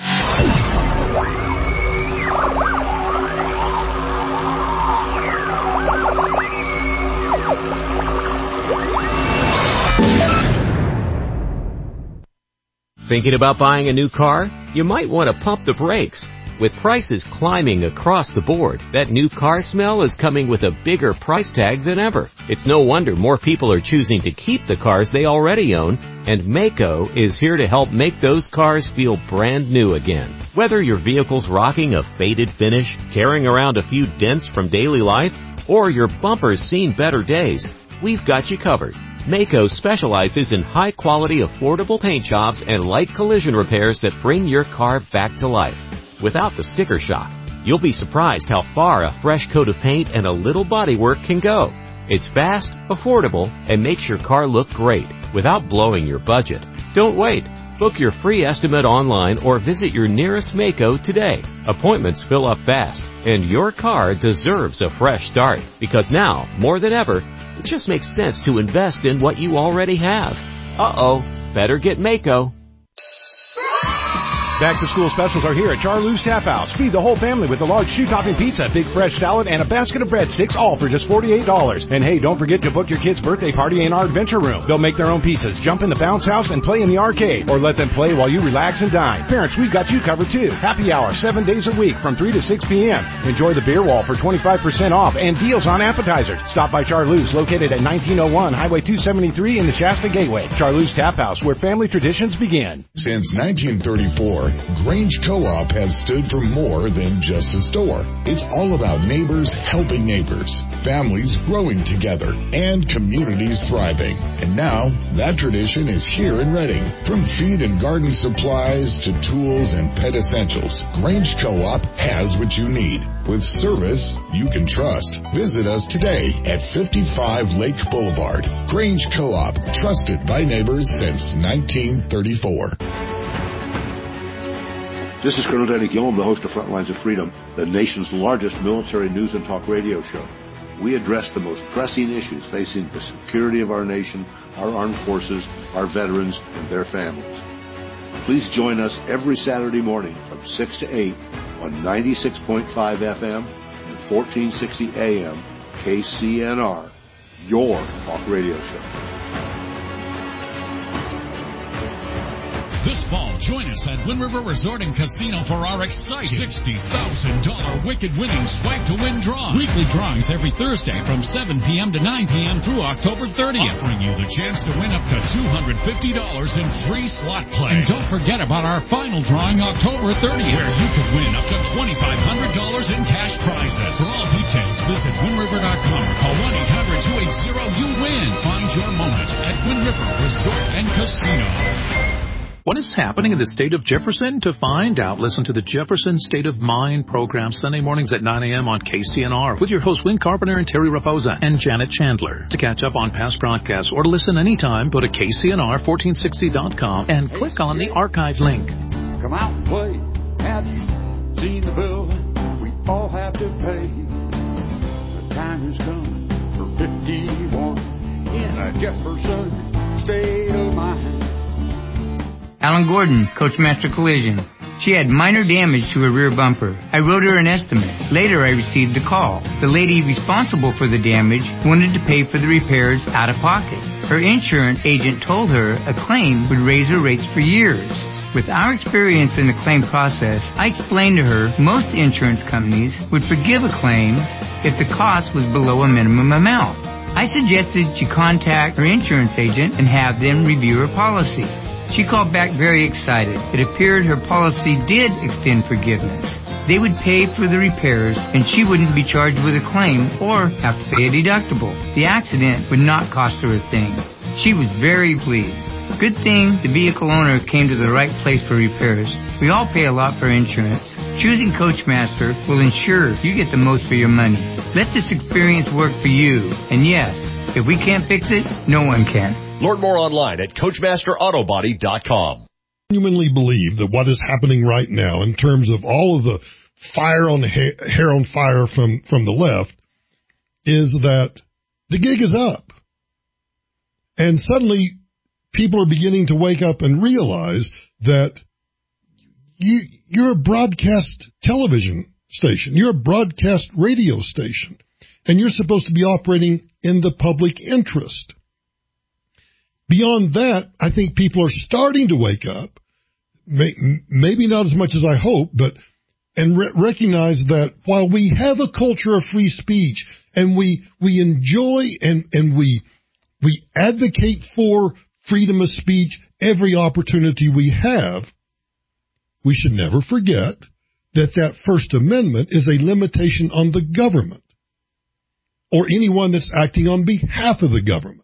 Thinking about buying a new car? You might want to pump the brakes. With prices climbing across the board, that new car smell is coming with a bigger price tag than ever. It's no wonder more people are choosing to keep the cars they already own, and Maaco is here to help make those cars feel brand new again. Whether your vehicle's rocking a faded finish, carrying around a few dents from daily life, or your bumper's seen better days, we've got you covered. Maaco specializes in high-quality, affordable paint jobs and light collision repairs that bring your car back to life. Without the sticker shock, you'll be surprised how far a fresh coat of paint and a little bodywork can go. It's fast, affordable, and makes your car look great without blowing your budget. Don't wait. Book your free estimate online or visit your nearest Maaco today. Appointments fill up fast, and your car deserves a fresh start because now, more than ever, it just makes sense to invest in what you already have. Uh-oh, better get Maaco. Back-to-school specials are here at Charlie's Tap House. Feed the whole family with a large shoe-topping pizza, big fresh salad, and a basket of breadsticks, all for just forty-eight dollars. And hey, don't forget to book your kid's birthday party in our adventure room. They'll make their own pizzas, jump in the bounce house, and play in the arcade. Or let them play while you relax and dine. Parents, we've got you covered too. Happy hour, seven days a week from three to six p.m. Enjoy the beer wall for twenty-five percent off and deals on appetizers. Stop by Charlie's, located at nineteen oh one Highway two seventy-three in the Shasta Gateway. Charlie's Tap House, where family traditions begin. Since nineteen thirty-four, Grange Co-op has stood for more than just a store. It's all about neighbors helping neighbors, families growing together, and communities thriving. And now, that tradition is here in Reading. From feed and garden supplies to tools and pet essentials, Grange Co-op has what you need. With service you can trust. Visit us today at fifty-five Lake Boulevard. Grange Co-op, trusted by neighbors since nineteen thirty-four. This is Colonel Danny Gillum, the host of Frontlines of Freedom, the nation's largest military news and talk radio show. We address the most pressing issues facing the security of our nation, our armed forces, our veterans, and their families. Please join us every Saturday morning from six to eight on ninety-six point five F M and fourteen sixty A M K C N R, your talk radio show. This fall, join us at Wind River Resort and Casino for our exciting sixty thousand dollars Wicked Winnings Swipe to Win draw. Weekly drawings every Thursday from seven p.m. to nine p.m. through October thirtieth, offering you the chance to win up to two hundred fifty dollars in free slot play. And don't forget about our final drawing October thirtieth, where you could win up to twenty-five hundred dollars in cash prizes. For all details, visit wind river dot com or call one eight hundred two eight zero you win. Find your moment at Wind River Resort and Casino. What is happening in the state of Jefferson? To find out, listen to the Jefferson State of Mind program Sunday mornings at nine a.m. on K C N R with your hosts Win Carpenter and Terry Raposa and Janet Chandler. To catch up on past broadcasts or to listen anytime, go to K C N R fourteen sixty dot com and click on the archive link. Come out and play. Have you seen the bill we all have to pay? The time has come for fifty-one in a Jefferson State of Mind. Alan Gordon, Coachmaster Collision. She had minor damage to her rear bumper. I wrote her an estimate. Later, I received a call. The lady responsible for the damage wanted to pay for the repairs out of pocket. Her insurance agent told her a claim would raise her rates for years. With our experience in the claim process, I explained to her most insurance companies would forgive a claim if the cost was below a minimum amount. I suggested she contact her insurance agent and have them review her policy. She called back very excited. It appeared her policy did extend forgiveness. They would pay for the repairs, and she wouldn't be charged with a claim or have to pay a deductible. The accident would not cost her a thing. She was very pleased. Good thing the vehicle owner came to the right place for repairs. We all pay a lot for insurance. Choosing Coachmaster will ensure you get the most for your money. Let this experience work for you. And yes, if we can't fix it, no one can. Learn more online at coachmaster auto body dot com. I genuinely believe that what is happening right now in terms of all of the fire on the ha- hair on fire from, from the left is that the gig is up. And suddenly people are beginning to wake up and realize that you, you're a broadcast television station. You're a broadcast radio station. And you're supposed to be operating in the public interest. Beyond that, I think people are starting to wake up, may, maybe not as much as I hope, but and re- recognize that while we have a culture of free speech and we we enjoy and, and we we advocate for freedom of speech every opportunity we have, we should never forget that that First Amendment is a limitation on the government or anyone that's acting on behalf of the government.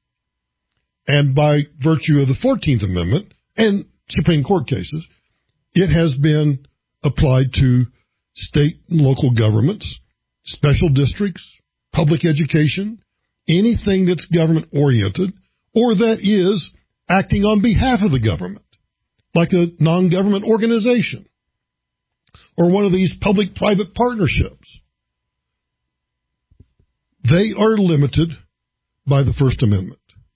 And by virtue of the fourteenth Amendment and Supreme Court cases, it has been applied to state and local governments, special districts, public education, anything that's government-oriented or that is acting on behalf of the government, like a non-government organization or one of these public-private partnerships. They are limited by the First Amendment.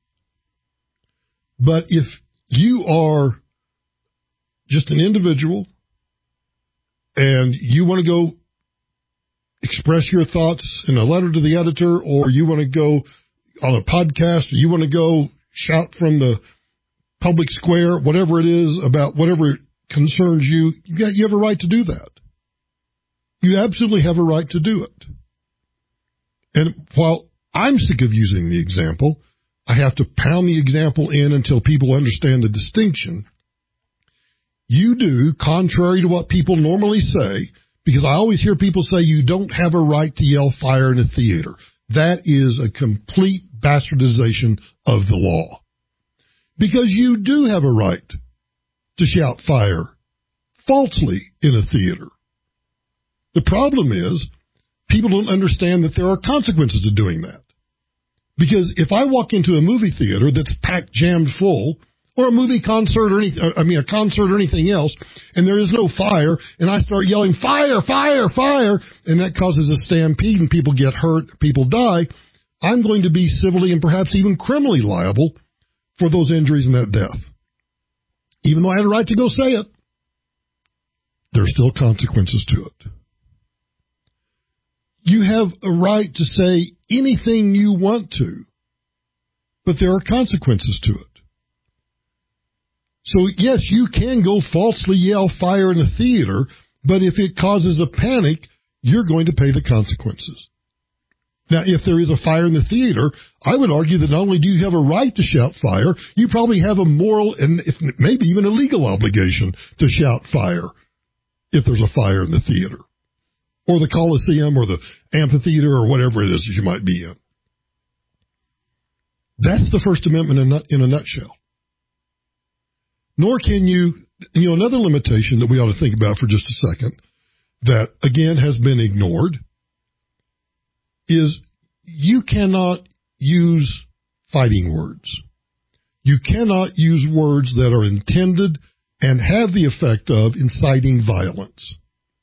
But if you are just an individual and you want to go express your thoughts in a letter to the editor, or you want to go on a podcast, or you want to go shout from the public square, whatever it is about whatever concerns you, you, got, you have a right to do that. You absolutely have a right to do it. And while I'm sick of using the example, I have to pound the example in until people understand the distinction. You do, contrary to what people normally say, because I always hear people say you don't have a right to yell fire in a theater. That is a complete bastardization of the law. Because you do have a right to shout fire falsely in a theater. The problem is people don't understand that there are consequences to doing that. Because if I walk into a movie theater that's packed, jammed full, or a movie concert or any, I mean a concert or anything else, and there is no fire, and I start yelling fire, fire, fire, and that causes a stampede and people get hurt, people die, I'm going to be civilly and perhaps even criminally liable for those injuries and that death. Even though I had a right to go say it, there are still consequences to it. You have a right to say anything you want to, but there are consequences to it. So, yes, you can go falsely yell fire in a theater, but if it causes a panic, you're going to pay the consequences. Now, if there is a fire in the theater, I would argue that not only do you have a right to shout fire, you probably have a moral and if, maybe even a legal obligation to shout fire if there's a fire in the theater or the Coliseum or the amphitheater or whatever it is that you might be in. That's the First Amendment in a, in a nutshell. Nor can you, you know, another limitation that we ought to think about for just a second that, again, has been ignored is you cannot use fighting words. You cannot use words that are intended and have the effect of inciting violence.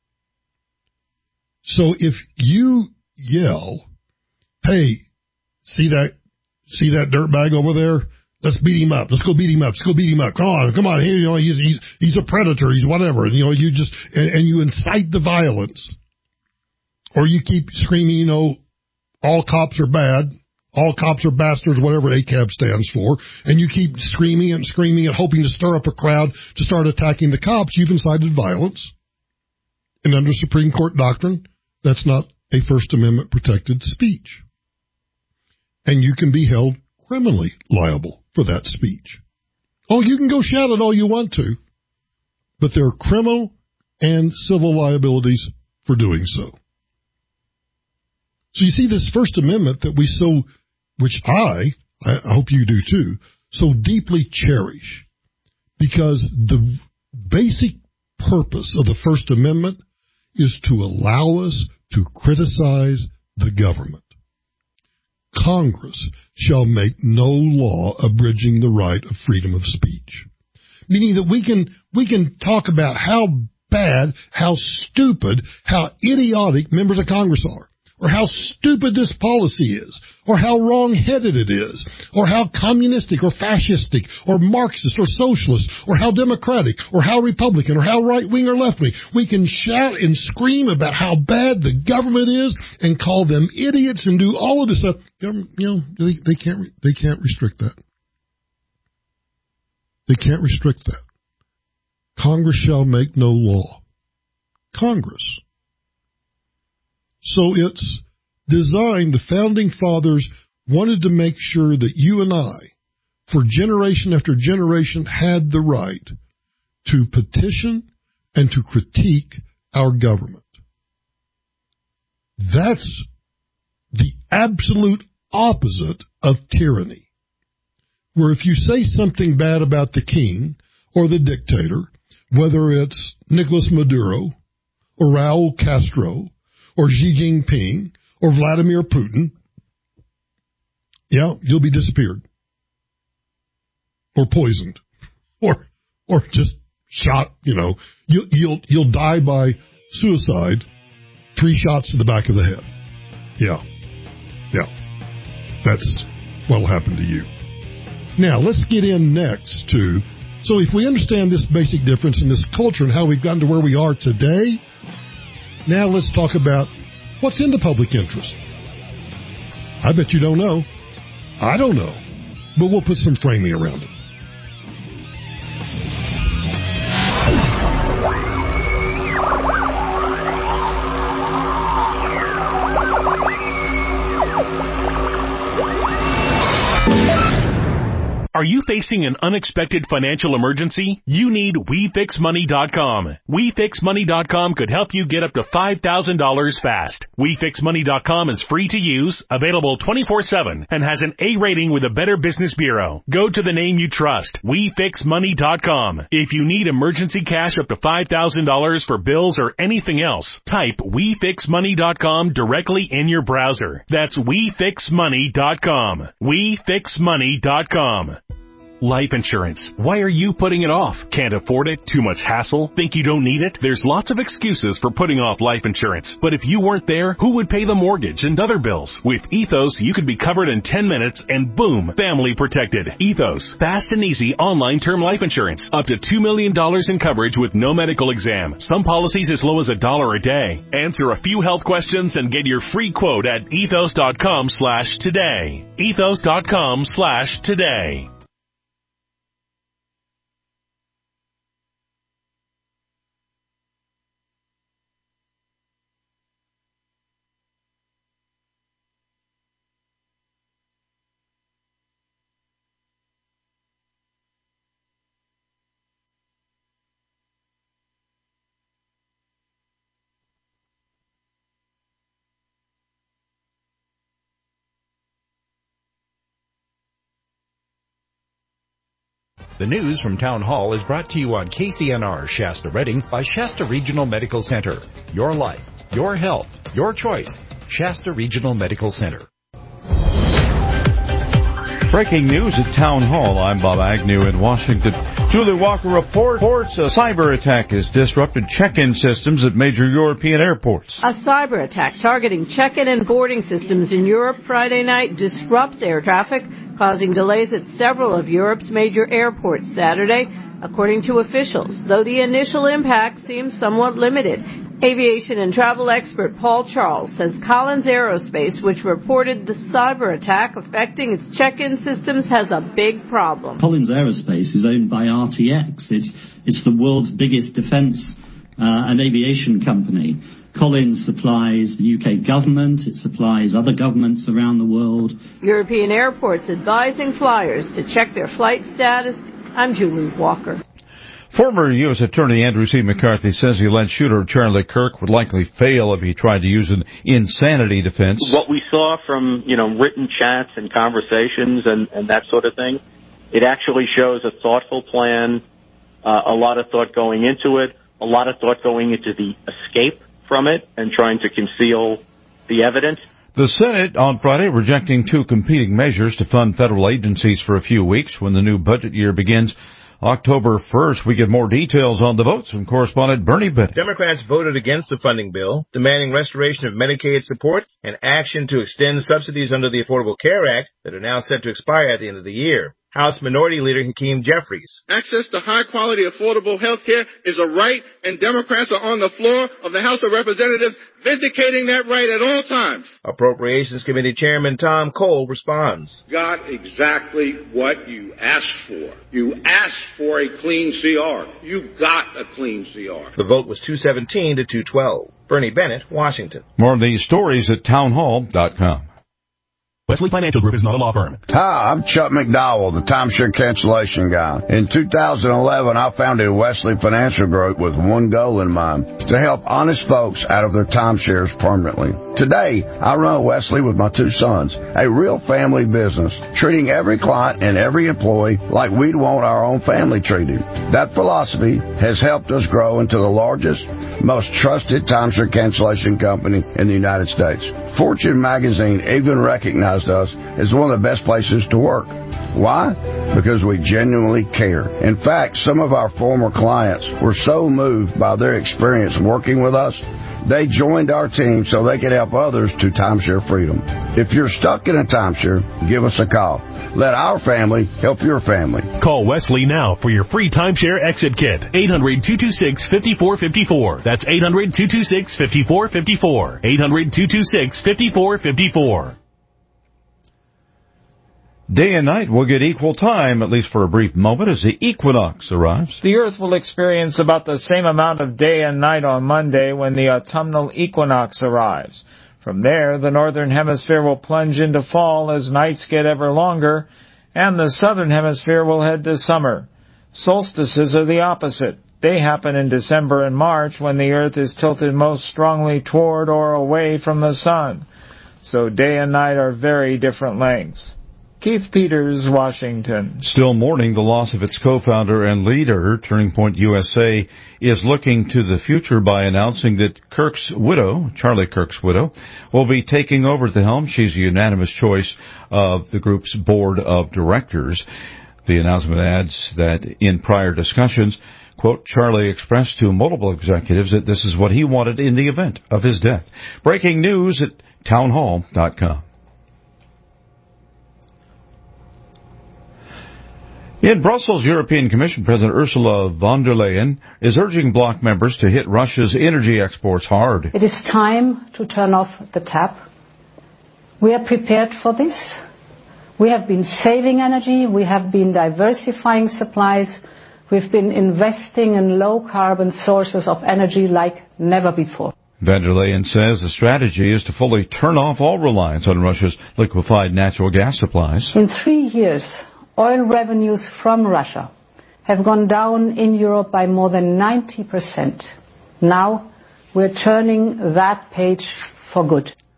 So if you yell, hey, see that, see that dirtbag over there? Let's beat him up. Let's go beat him up. Let's go beat him up. Come on, come on. He, you know, he's, he's, he's a predator. He's whatever. And, you know, you just, and, and you incite the violence. Or you keep screaming, you know, all cops are bad. All cops are bastards, whatever A C A B stands for. And you keep screaming and screaming and hoping to stir up a crowd to start attacking the cops. You've incited violence. And under Supreme Court doctrine, that's not a First Amendment protected speech. And you can be held criminally liable for that speech. Oh, you can go shout it all you want to, but there are criminal and civil liabilities for doing so. So you see this First Amendment that we so, which I, I hope you do too, so deeply cherish, because the basic purpose of the First Amendment is to allow us to criticize the government. Congress shall make no law abridging the right of freedom of speech. Meaning that we can, we can talk about how bad, how stupid, how idiotic members of Congress are, or how stupid this policy is, or how wrong-headed it is, or how communistic or fascistic or Marxist or socialist, or how democratic or how Republican or how right-wing or left-wing. We can shout and scream about how bad the government is and call them idiots and do all of this stuff. You know, they, they can't, they can't restrict that. They can't restrict that. Congress shall make no law. Congress. So it's designed, the Founding Fathers wanted to make sure that you and I, for generation after generation, had the right to petition and to critique our government. That's the absolute opposite of tyranny, where if you say something bad about the king or the dictator, whether it's Nicolas Maduro or Raul Castro or Xi Jinping or Vladimir Putin, yeah, you'll be disappeared or poisoned or or just shot, you know. You'll, you'll, you'll die by suicide, three shots to the back of the head. Yeah, yeah, that's what'll happen to you. Now, let's get in next to, so if we understand this basic difference in this culture and how we've gotten to where we are today, now let's talk about what's in the public interest. I bet you don't know. I don't know. But we'll put some framing around it. Are you facing an unexpected financial emergency? You need We Fix Money dot com. We Fix Money dot com could help you get up to five thousand dollars fast. We Fix Money dot com is free to use, available twenty-four seven, and has an A rating with the Better Business Bureau. Go to the name you trust, We Fix Money dot com. If you need emergency cash up to five thousand dollars for bills or anything else, type We Fix Money dot com directly in your browser. That's We Fix Money dot com. We Fix Money dot com. Life insurance. Why are you putting it off? Can't afford it? Too much hassle? Think you don't need it? There's lots of excuses for putting off life insurance. But if you weren't there, who would pay the mortgage and other bills? With Ethos, you could be covered in ten minutes and boom, family protected. Ethos. Fast and easy online term life insurance. Up to two million dollars in coverage with no medical exam. Some policies as low as a dollar a day. Answer a few health questions and get your free quote at ethos.com slash today. Ethos.com slash today. The news from Town Hall is brought to you on K C N R Shasta Redding by Shasta Regional Medical Center. Your life, your health, your choice. Shasta Regional Medical Center. Breaking news at Town Hall. I'm Bob Agnew in Washington. Julie Walker reports a cyber attack has disrupted check-in systems at major European airports. A cyber attack targeting check-in and boarding systems in Europe Friday night disrupts air traffic, causing delays at several of Europe's major airports Saturday, according to officials, though the initial impact seems somewhat limited. Aviation and travel expert Paul Charles says Collins Aerospace, which reported the cyber attack affecting its check-in systems, has a big problem. Collins Aerospace is owned by R T X. It's, it's the world's biggest defense uh, and aviation company. Collins supplies the U K government. It supplies other governments around the world. European airports advising flyers to check their flight status. I'm Julie Walker. Former U S Attorney Andrew C. McCarthy says the alleged shooter Charlie Kirk would likely fail if he tried to use an insanity defense. What we saw from, you know, written chats and conversations and, and that sort of thing, it actually shows a thoughtful plan, uh, a lot of thought going into it, a lot of thought going into the escape from it and trying to conceal the evidence. The Senate on Friday rejecting two competing measures to fund federal agencies for a few weeks when the new budget year begins October first. We get more details on the votes from correspondent Bernie Bennett. Democrats voted against the funding bill, demanding restoration of Medicaid support and action to extend subsidies under the Affordable Care Act that are now set to expire at the end of the year. House Minority Leader Hakeem Jeffries. Access to high-quality, affordable health care is a right, and Democrats are on the floor of the House of Representatives vindicating that right at all times. Appropriations Committee Chairman Tom Cole responds. Got exactly what you asked for. You asked for a clean C R. You got a clean C R. The vote was two seventeen to two twelve. Bernie Bennett, Washington. More of these stories at townhall dot com. Wesley Financial Group is not a law firm. Hi, I'm Chuck McDowell, the timeshare cancellation guy. In two thousand eleven, I founded Wesley Financial Group with one goal in mind, to help honest folks out of their timeshares permanently. Today, I run Wesley with my two sons, a real family business, treating every client and every employee like we'd want our own family treated. That philosophy has helped us grow into the largest, most trusted timeshare cancellation company in the United States. Fortune magazine even recognized us as one of the best places to work. Why? Because we genuinely care. In fact, some of our former clients were so moved by their experience working with us, they joined our team so they could help others to timeshare freedom. If you're stuck in a timeshare, give us a call. Let our family help your family. Call Wesley now for your free timeshare exit kit. eight hundred, two two six, five four five four. That's eight hundred, two two six, five four five four. eight hundred, two two six, five four five four. Day and night will get equal time, at least for a brief moment, as the equinox arrives. The Earth will experience about the same amount of day and night on Monday when the autumnal equinox arrives. From there, the northern hemisphere will plunge into fall as nights get ever longer, and the southern hemisphere will head to summer. Solstices are the opposite. They happen in December and March when the Earth is tilted most strongly toward or away from the sun. So day and night are very different lengths. Keith Peters, Washington. Still mourning the loss of its co-founder and leader, Turning Point U S A is looking to the future by announcing that Kirk's widow, Charlie Kirk's widow, will be taking over the helm. She's a unanimous choice of the group's board of directors. The announcement adds that in prior discussions, quote, Charlie expressed to multiple executives that this is what he wanted in the event of his death. Breaking news at townhall dot com. In Brussels, European Commission President Ursula von der Leyen is urging bloc members to hit Russia's energy exports hard. It is time to turn off the tap. We are prepared for this. We have been saving energy. We have been diversifying supplies. We've been investing in low-carbon sources of energy like never before. Von der Leyen says the strategy is to fully turn off all reliance on Russia's liquefied natural gas supplies. In three years, oil revenues from Russia have gone down in Europe by more than ninety percent. Now we're turning that page for good.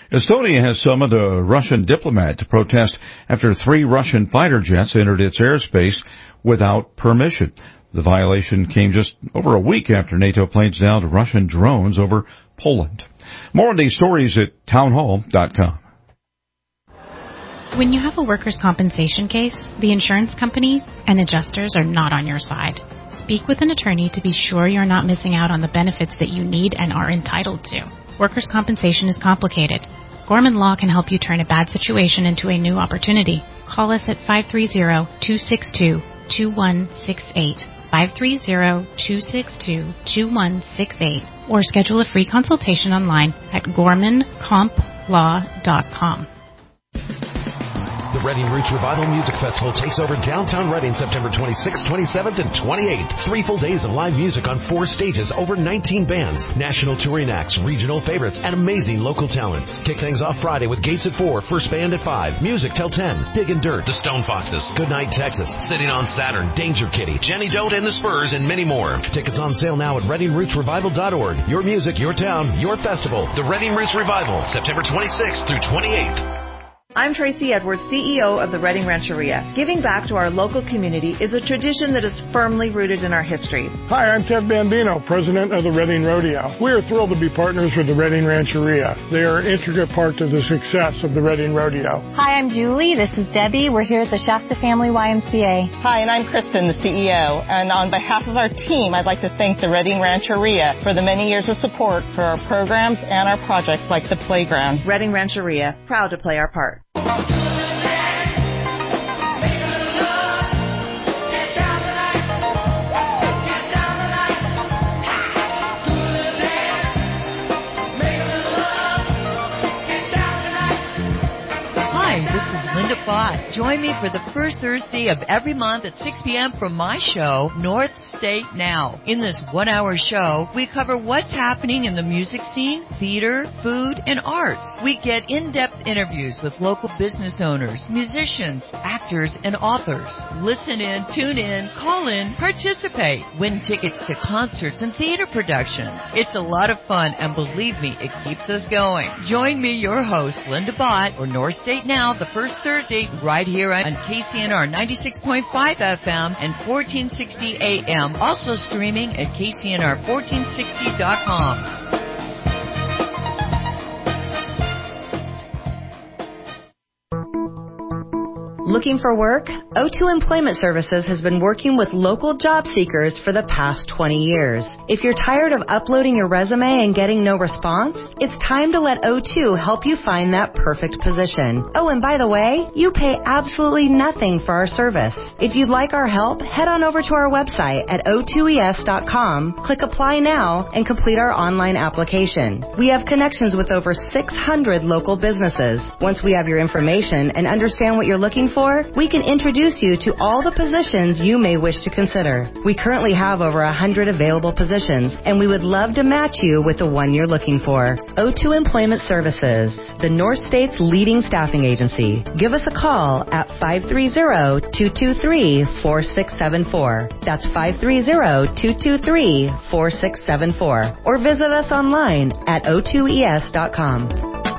Estonia has summoned a Russian diplomat to protest after three Russian fighter jets entered its airspace without permission. The violation came just over a week after NATO planes downed Russian drones over Poland. More on these stories at townhall dot com. When you have a workers' compensation case, the insurance companies and adjusters are not on your side. Speak with an attorney to be sure you're not missing out on the benefits that you need and are entitled to. Workers' compensation is complicated. Gorman Law can help you turn a bad situation into a new opportunity. Call us at five three zero, two six two, two one six eight, five three zero, two six two, two one six eight, or schedule a free consultation online at gorman comp law dot com. The Reading Roots Revival Music Festival takes over downtown Reading September twenty-sixth, twenty-seventh, and twenty-eighth. Three full days of live music on four stages, over nineteen bands, national touring acts, regional favorites, and amazing local talents. Kick things off Friday with Gates at four, First Band at five, Music till ten, Diggin' Dirt, The Stone Foxes, Goodnight Texas, Sitting on Saturn, Danger Kitty, Jenny Don't and the Spurs, and many more. Tickets on sale now at reading roots revival dot org. Your music, your town, your festival. The Reading Roots Revival, September twenty-sixth through twenty-eighth. I'm Tracy Edwards, C E O of the Reading Rancheria. Giving back to our local community is a tradition that is firmly rooted in our history. Hi, I'm Ted Bambino, president of the Reading Rodeo. We are thrilled to be partners with the Reading Rancheria. They are an intricate part to the success of the Reading Rodeo. Hi, I'm Julie. This is Debbie. We're here at the Shasta Family Y M C A. Hi, and I'm Kristen, the C E O. And on behalf of our team, I'd like to thank the Reading Rancheria for the many years of support for our programs and our projects like the playground. Reading Rancheria, proud to play our part. Linda Bott. Join me for the first Thursday of every month at six p.m. for my show, North State Now. In this one-hour show, we cover what's happening in the music scene, theater, food, and arts. We get in-depth interviews with local business owners, musicians, actors, and authors. Listen in, tune in, call in, participate. Win tickets to concerts and theater productions. It's a lot of fun, and believe me, it keeps us going. Join me, your host, Linda Bott, or North State Now, the first Thursday, right here on K C N R ninety-six point five F M and fourteen sixty A M. Also streaming at K C N R fourteen sixty dot com. Looking for work? O two Employment Services has been working with local job seekers for the past twenty years. If you're tired of uploading your resume and getting no response, it's time to let O two help you find that perfect position. Oh, and by the way, you pay absolutely nothing for our service. If you'd like our help, head on over to our website at O two E S dot com, click Apply Now, and complete our online application. We have connections with over six hundred local businesses. Once we have your information and understand what you're looking for, we can introduce you to all the positions you may wish to consider. We currently have over one hundred available positions, and we would love to match you with the one you're looking for. O two Employment Services, the North State's leading staffing agency. Give us a call at five three zero, two two three, four six seven four. That's five three zero, two two three, four six seven four. Or visit us online at O two E S dot com.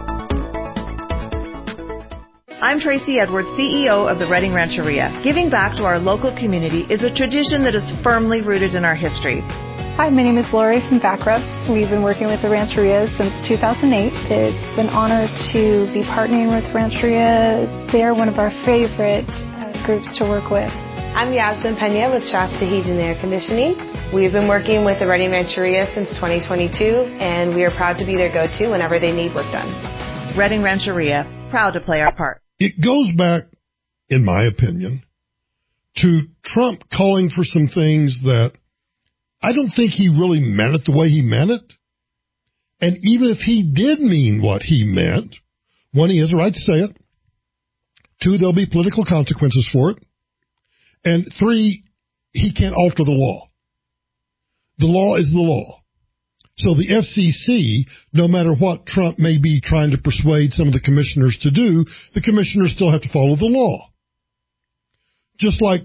I'm Tracy Edwards, C E O of the Reading Rancheria. Giving back to our local community is a tradition that is firmly rooted in our history. Hi, my name is Lori from Backrest. We've been working with the Rancheria since two thousand eight. It's an honor to be partnering with Rancheria. They're one of our favorite uh, groups to work with. I'm Yasmin Pena with Shasta Heating and Air Conditioning. We've been working with the Reading Rancheria since twenty twenty-two, and we are proud to be their go-to whenever they need work done. Reading Rancheria, proud to play our part. It goes back, in my opinion, to Trump calling for some things that I don't think he really meant it the way he meant it. And even if he did mean what he meant, one, he has a right to say it. Two, there'll be political consequences for it. And three, he can't alter the law. The law is the law. So the F C C, no matter what Trump may be trying to persuade some of the commissioners to do, the commissioners still have to follow the law. Just like,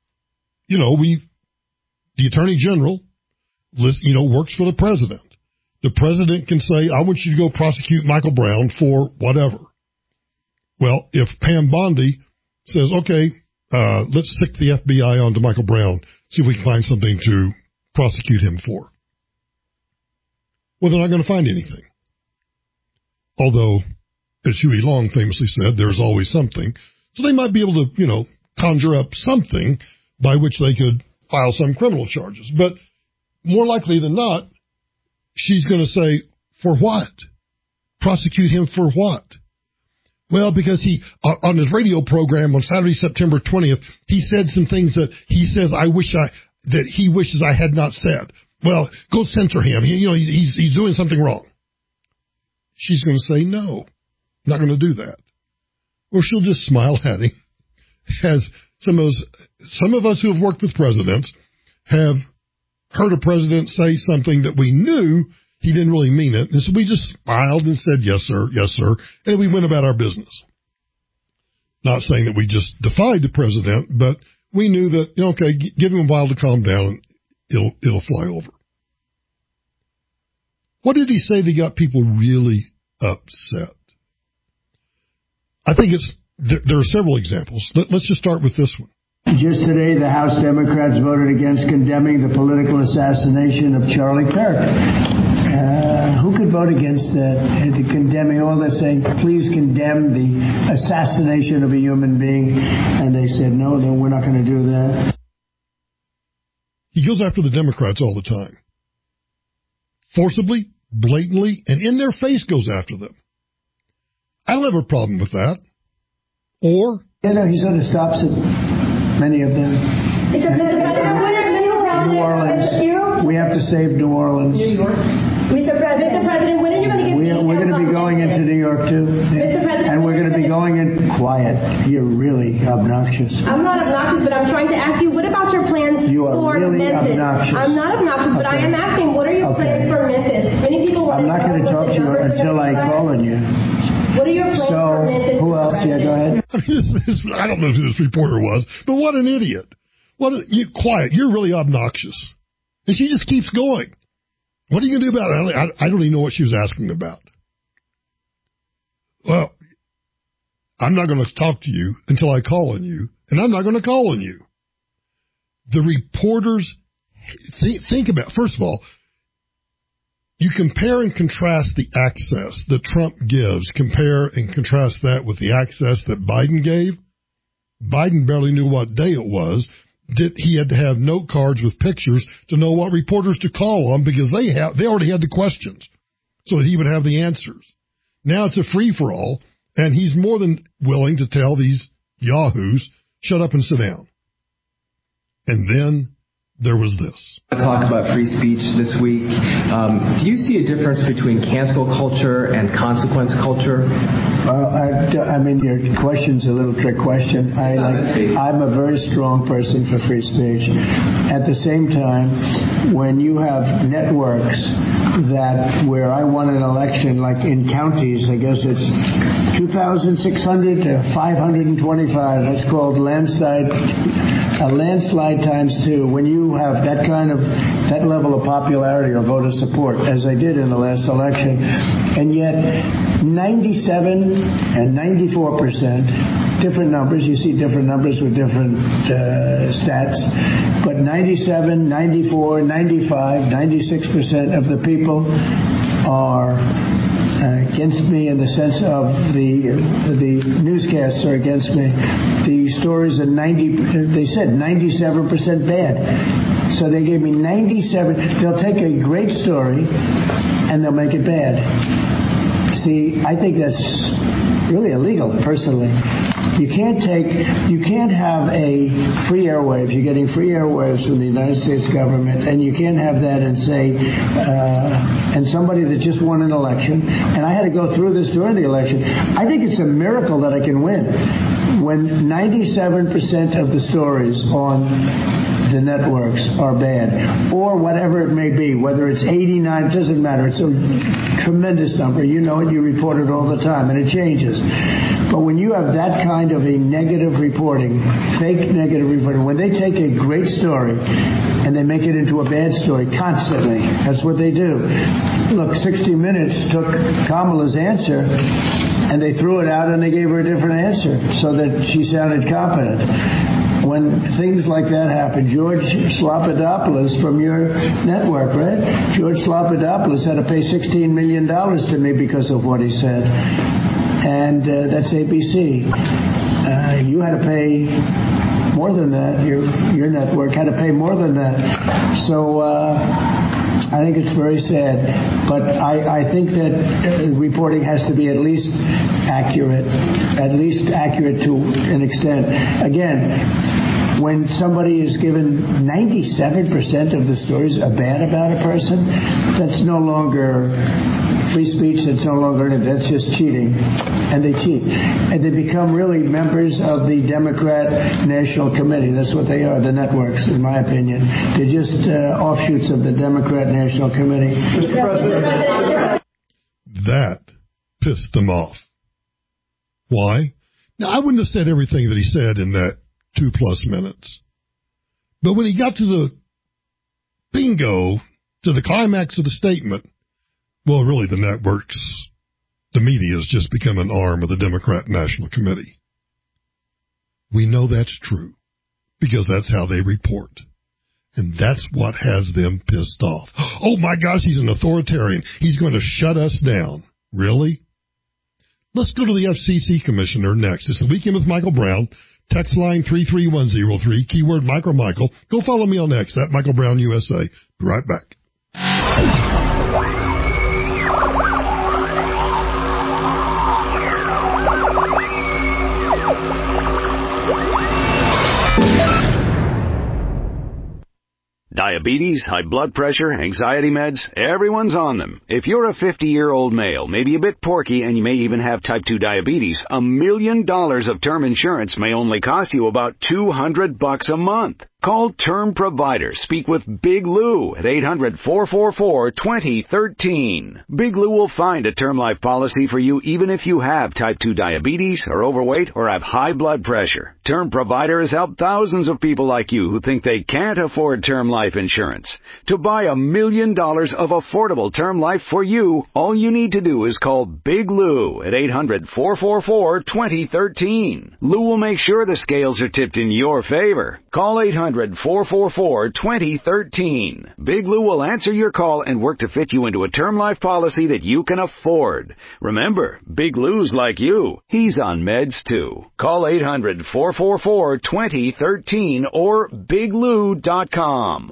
you know, we, the Attorney General, you know, works for the president. The president can say, I want you to go prosecute Michael Brown for whatever. Well, if Pam Bondi says, okay, uh, let's stick the F B I onto Michael Brown, see if we can find something to prosecute him for. Well, they're not going to find anything. Although, as Huey Long famously said, there's always something. So they might be able to, you know, conjure up something by which they could file some criminal charges. But more likely than not, she's going to say, for what? Prosecute him for what? Well, because he, uh, on his radio program on Saturday, September twentieth, he said some things that he says I wish I, that he wishes I had not said. Well, go censor him. He, you know, he's, he's doing something wrong. She's going to say, no, not going to do that. Or she'll just smile at him. As some of us, some of us who have worked with presidents have heard a president say something that we knew he didn't really mean it. And so we just smiled and said, yes, sir, yes, sir. And we went about our business. Not saying that we just defied the president, but we knew that, you know, okay, give him a while to calm down and it'll, it'll fly over. What did he say that got people really upset? I think it's, there, there are several examples. Let, let's just start with this one. Just today, the House Democrats voted against condemning the political assassination of Charlie Kirk. Uh, who could vote against that? And to condemning all they're saying, please condemn the assassination of a human being. And they said, no, no, we're not going to do that. He goes after the Democrats all the time. Forcibly, blatantly, and in their face goes after them. I don't have a problem with that. Or, you know, he sort of stops at many of them. New Orleans. We have to save New Orleans. New York. Mister President, Mister President, when are you going to get we are, We're going to be going into New York, too. Mister President. And we're going to be going in quiet. You're really obnoxious. I'm not obnoxious, but I'm trying to ask you, what about your plans you are for really Memphis? Obnoxious. I'm not obnoxious, but okay. I am asking, what are your okay. plans for Memphis? Many people want I'm not going to talk to you until I call on you. What are your plans so, for Memphis? Who else? Yeah, go ahead. I, mean, this, this, I don't know who this reporter was, but what an idiot. What a, you, quiet. You're really obnoxious. And she just keeps going. What are you going to do about it? I don't, I don't even know what she was asking about. Well, I'm not going to talk to you until I call on you, and I'm not going to call on you. The reporters, think, think about, first of all, you compare and contrast the access that Trump gives, compare and contrast that with the access that Biden gave. Biden barely knew what day it was. That he had to have note cards with pictures to know what reporters to call on because they have they already had the questions so that he would have the answers. Now it's a free-for-all, and he's more than willing to tell these yahoos, shut up and sit down. And then there was this. I talk about free speech this week. Um, do you see a difference between cancel culture and consequence culture? Well, I, I mean, your question's a little trick question. I, like, I'm a very strong person for free speech. At the same time, when you have networks that where I won an election, like in counties, I guess it's two thousand six hundred to five hundred twenty-five. That's called landslide, a landslide times two. When you have that kind of, that level of popularity or voter support, as I did in the last election, and yet ninety-seven and ninety-four percent, different numbers, you see different numbers with different uh, stats, but ninety-seven, ninety-four, ninety-five, ninety-six percent of the people are uh, against me in the sense of the uh, the newscasts are against me. The stories are ninety, they said ninety-seven percent bad. So they gave me ninety-seven, they'll take a great story and they'll make it bad. See, I think that's really illegal, personally. You can't take, you can't have a free airwaves. You're getting free airwaves from the United States government, and you can't have that and say, uh, and somebody that just won an election, and I had to go through this during the election. I think it's a miracle that I can win. When ninety-seven percent of the stories on the the networks are bad, or whatever it may be, whether it's eighty-nine, it doesn't matter. It's a tremendous number. You know it, you report it all the time, and it changes. But when you have that kind of a negative reporting, fake negative reporting, when they take a great story and they make it into a bad story constantly, that's what they do. Look, sixty minutes took Kamala's answer, and they threw it out and they gave her a different answer so that she sounded competent. When things like that happen, George Slopadopoulos from your network, right? George Slopadopoulos had to pay sixteen million dollars to me because of what he said. And uh, that's A B C. Uh, you had to pay more than that. Your your network had to pay more than that. So uh, I think it's very sad. But I, I think that uh, reporting has to be at least accurate, at least accurate to an extent. Again, when somebody is given ninety-seven percent of the stories are bad about a person, that's no longer free speech, that's no longer, that's just cheating. And they cheat. And they become really members of the Democrat National Committee. That's what they are, the networks, in my opinion. They're just uh, offshoots of the Democrat National Committee. That pissed them off. Why? Now, I wouldn't have said everything that he said in that two plus minutes. But when he got to the bingo, to the climax of the statement, well, really the networks, the media has just become an arm of the Democrat National Committee. We know that's true because that's how they report. And that's what has them pissed off. Oh my gosh, he's an authoritarian. He's going to shut us down. Really? Let's go to the F C C commissioner next. It's the Weekend with Michael Brown. Text line three three one zero three, keyword Michael Michael. Go follow me on X at Michael Brown U S A. Be right back. Diabetes, high blood pressure, anxiety meds, everyone's on them. If you're a fifty-year-old male, maybe a bit porky, and you may even have type two diabetes, a million dollars of term insurance may only cost you about two hundred bucks a month. Call Term Provider. Speak with Big Lou at eight hundred, four four four, two zero one three. Big Lou will find a term life policy for you even if you have type two diabetes, are overweight, or have high blood pressure. Term Provider has helped thousands of people like you who think they can't afford term life insurance. To buy a million dollars of affordable term life for you, all you need to do is call Big Lou at eight hundred, four four four, two zero one three. Lou will make sure the scales are tipped in your favor. Call eight hundred, four four four, two zero one three. Big Lou will answer your call and work to fit you into a term life policy that you can afford. Remember, Big Lou's like you. He's on meds too. Call eight hundred, four four four, two zero one three or big lou dot com.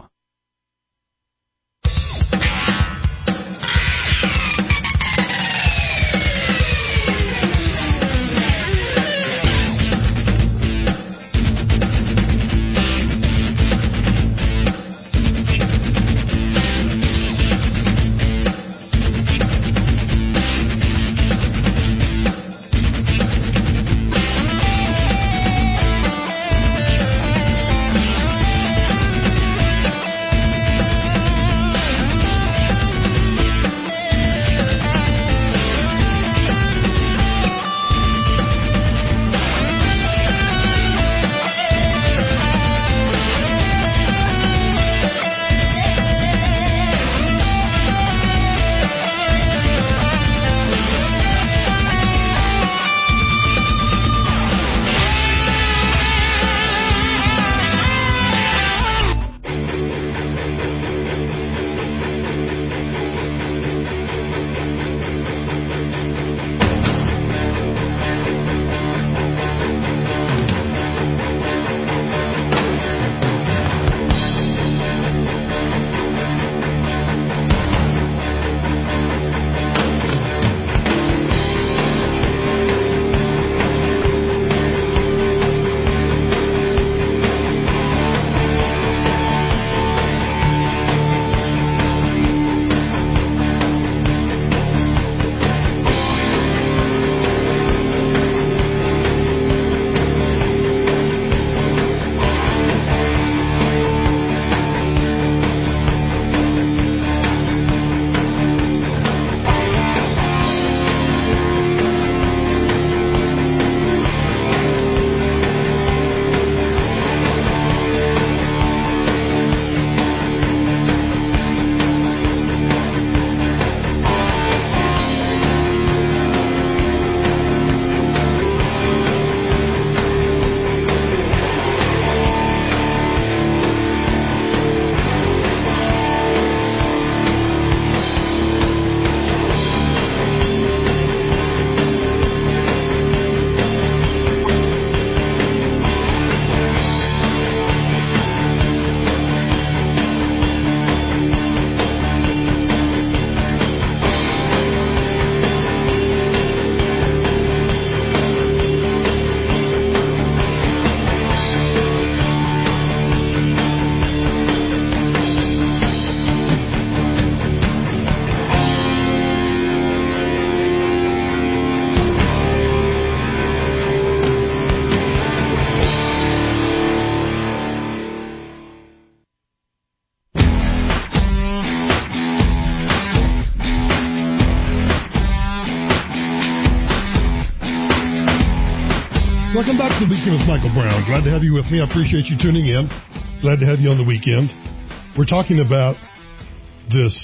Welcome back to the Weekend with Michael Brown. Glad to have you with me. I appreciate you tuning in. Glad to have you on the weekend. We're talking about this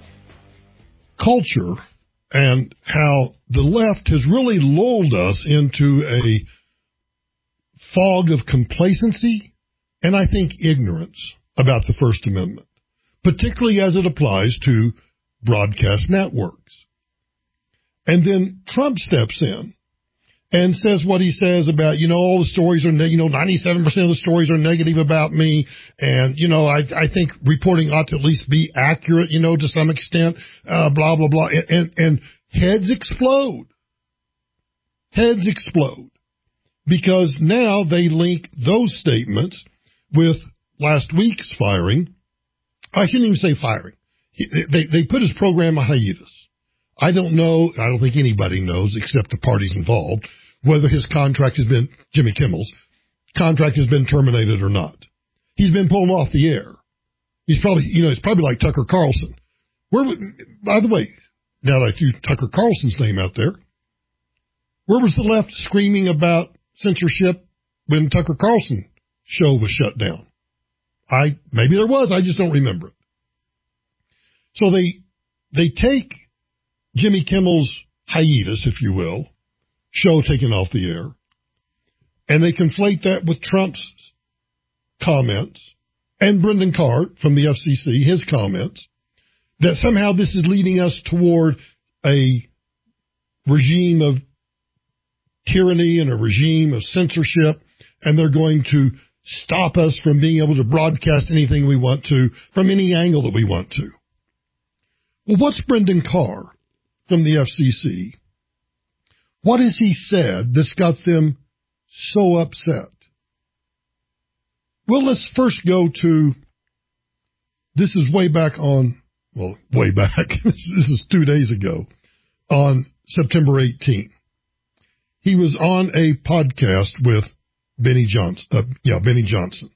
culture and how the left has really lulled us into a fog of complacency and I think ignorance about the First Amendment, particularly as it applies to broadcast networks. And then Trump steps in and says what he says about, you know, all the stories are, ne- you know, ninety-seven percent of the stories are negative about me. And, you know, I, I think reporting ought to at least be accurate, you know, to some extent, uh, blah, blah, blah. And, and, and heads explode. Heads explode. Because now they link those statements with last week's firing. I shouldn't even say firing. They, they put his program on hiatus. I don't know, I don't think anybody knows except the parties involved, whether his contract has been, Jimmy Kimmel's contract has been terminated or not. He's been pulled off the air. He's probably, you know, it's probably like Tucker Carlson. Where, by the way, now that I threw Tucker Carlson's name out there, where was the left screaming about censorship when Tucker Carlson show was shut down? I, maybe there was, I just don't remember it. So they, they take Jimmy Kimmel's hiatus, if you will, show taken off the air, and they conflate that with Trump's comments and Brendan Carr from the F C C, his comments, that somehow this is leading us toward a regime of tyranny and a regime of censorship, and they're going to stop us from being able to broadcast anything we want to from any angle that we want to. Well, what's Brendan Carr from the F C C? What has he said that's got them so upset? Well, let's first go to, this is way back on, well, way back, this is two days ago, on September eighteenth. He was on a podcast with Benny Johnson, uh, yeah, Benny Johnson.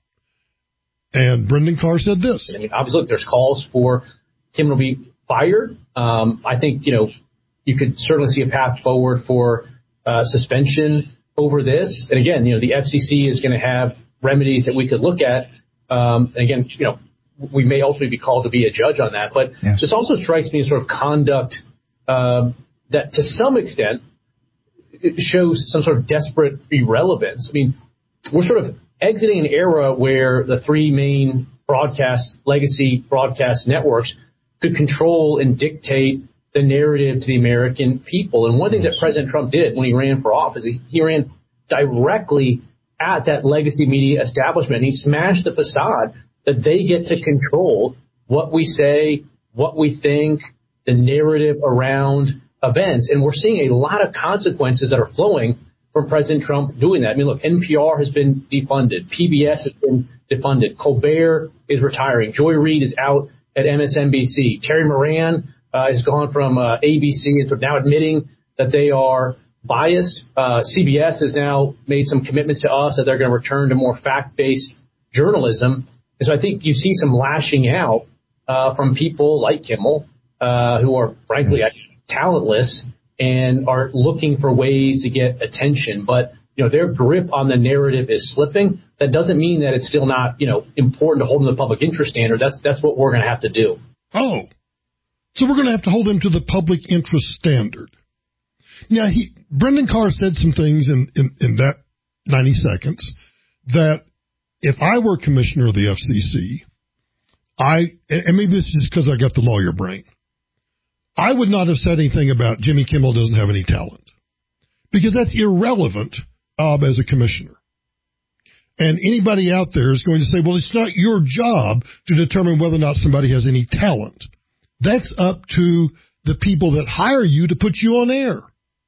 And Brendan Carr said this. I mean, obviously, there's calls for him to be fired. Um, I think, you know, you could certainly see a path forward for uh, suspension over this. And again, you know, the F C C is going to have remedies that we could look at. Um, and again, you know, we may ultimately be called to be a judge on that. But yeah. This also strikes me as sort of conduct uh, that to some extent it shows some sort of desperate irrelevance. I mean, we're sort of exiting an era where the three main broadcast, legacy broadcast networks could control and dictate the narrative to the American people. And one of the things that President Trump did when he ran for office, he, he ran directly at that legacy media establishment. He smashed the facade that they get to control what we say, what we think, the narrative around events. And we're seeing a lot of consequences that are flowing from President Trump doing that. I mean, look, N P R has been defunded. P B S has been defunded. Colbert is retiring. Joy Reid is out at M S N B C. Terry Moran uh, has gone from uh, A B C and so now admitting that they are biased. Uh, C B S has now made some commitments to us that they're going to return to more fact-based journalism. And so I think you see some lashing out uh, from people like Kimmel, uh, who are frankly talentless and are looking for ways to get attention. But, you know, their grip on the narrative is slipping. That doesn't mean that it's still not, you know, important to hold them to the public interest standard. That's that's what we're going to have to do. Oh, so we're going to have to hold them to the public interest standard. Now, he, Brendan Carr said some things in, in, in that ninety seconds that if I were commissioner of the F C C, I, and maybe this is because I got the lawyer brain, I would not have said anything about Jimmy Kimmel doesn't have any talent, because that's irrelevant uh, as a commissioner. And anybody out there is going to say, well, it's not your job to determine whether or not somebody has any talent. That's up to the people that hire you to put you on air.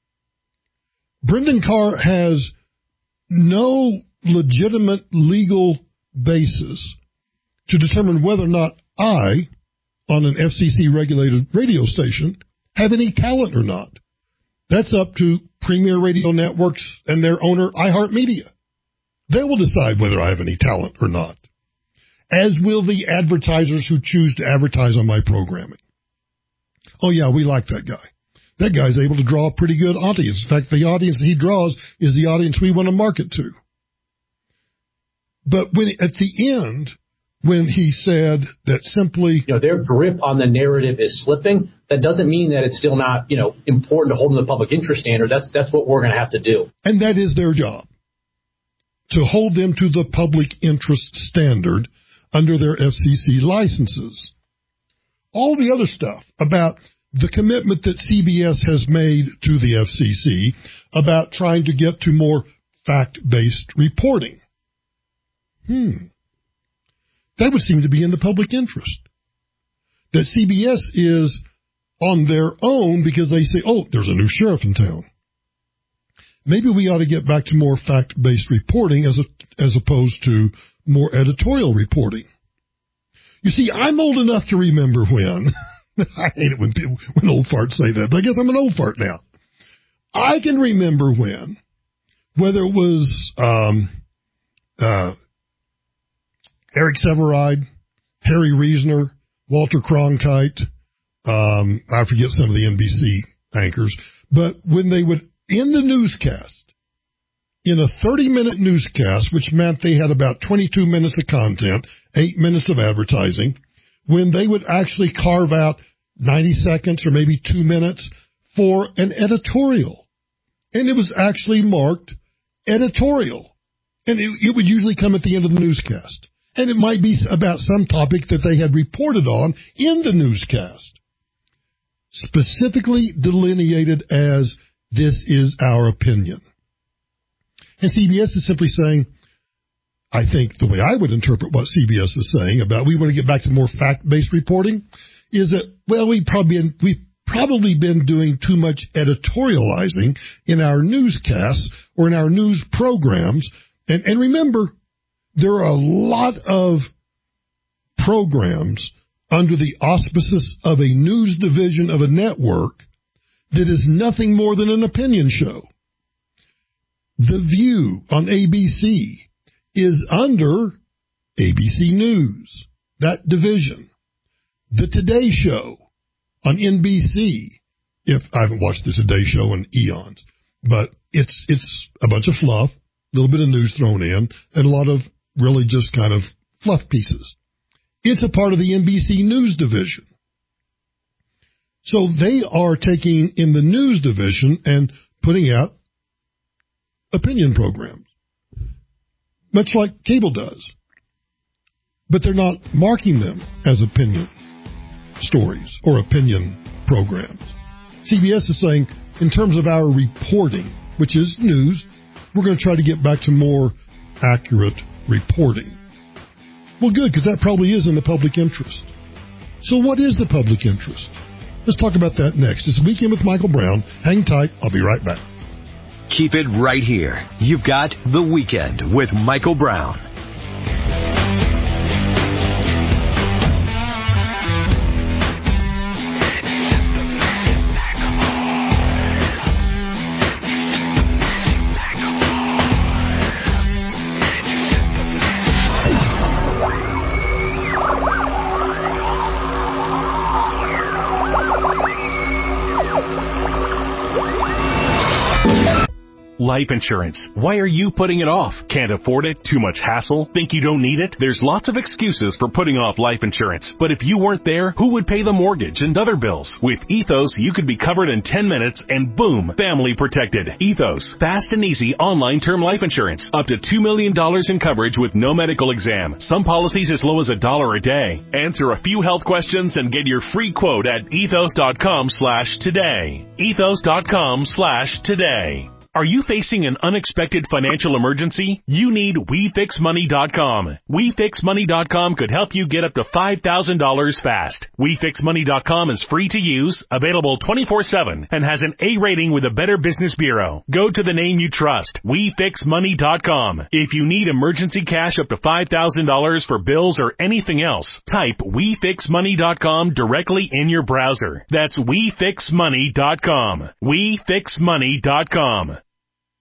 Brendan Carr has no legitimate legal basis to determine whether or not I, on an F C C-regulated radio station, have any talent or not. That's up to Premier Radio Networks and their owner, iHeartMedia. They will decide whether I have any talent or not, as will the advertisers who choose to advertise on my programming. Oh, yeah, we like that guy. that guy's able to draw a pretty good audience. In fact, the audience he draws is the audience we want to market to. But when at the end, when he said that simply, you know, their grip on the narrative is slipping, that doesn't mean that it's still not, you know, important to hold them to the public interest standard. That's that's what we're going to have to do. And that is their job, to hold them to the public interest standard under their F C C licenses. All the other stuff about the commitment that C B S has made to the F C C about trying to get to more fact-based reporting. Hmm. That would seem to be in the public interest. That C B S is on their own because they say, oh, there's a new sheriff in town. Maybe we ought to get back to more fact-based reporting as a, as opposed to more editorial reporting. You see, I'm old enough to remember when, I hate it when people, when old farts say that, but I guess I'm an old fart now. I can remember when, whether it was um, uh, Eric Sevareid, Harry Reasoner, Walter Cronkite, um, I forget some of the N B C anchors, but when they would, in the newscast, in a thirty-minute newscast, which meant they had about twenty-two minutes of content, eight minutes of advertising, when they would actually carve out ninety seconds or maybe two minutes for an editorial. And it was actually marked editorial. And it, it would usually come at the end of the newscast. And it might be about some topic that they had reported on in the newscast. Specifically delineated as, this is our opinion. And C B S is simply saying, I think the way I would interpret what C B S is saying about we want to get back to more fact-based reporting is that, well, we've probably been, we've probably been doing too much editorializing in our newscasts or in our news programs. And, and remember, there are a lot of programs under the auspices of a news division of a network that is nothing more than an opinion show. The View on A B C is under A B C News, that division. The Today Show on N B C, if I haven't watched the Today Show in eons, but it's it's a bunch of fluff, a little bit of news thrown in, and a lot of really just kind of fluff pieces. It's a part of the N B C News division. So they are taking in the news division and putting out opinion programs, much like cable does. But they're not marking them as opinion stories or opinion programs. C B S is saying, in terms of our reporting, which is news, we're going to try to get back to more accurate reporting. Well, good, because that probably is in the public interest. So what is the public interest? Let's talk about that next. It's Weekend with Michael Brown. Hang tight. I'll be right back. Keep it right here. You've got The Weekend with Michael Brown. Life insurance. Why are you putting it off? Can't afford it? Too much hassle? Think you don't need it? There's lots of excuses for putting off life insurance. But if you weren't there, who would pay the mortgage and other bills? With Ethos, you could be covered in ten minutes and boom, family protected. Ethos. Fast and easy online term life insurance. Up to two million dollars in coverage with no medical exam. Some policies as low as a dollar a day. Answer a few health questions and get your free quote at ethos.com slash today. Ethos.com slash today. Are you facing an unexpected financial emergency? You need we fix money dot com. we fix money dot com could help you get up to five thousand dollars fast. we fix money dot com is free to use, available twenty-four seven, and has an A rating with the Better Business Bureau. Go to the name you trust, we fix money dot com. If you need emergency cash up to five thousand dollars for bills or anything else, type we fix money dot com directly in your browser. That's we fix money dot com. we fix money dot com.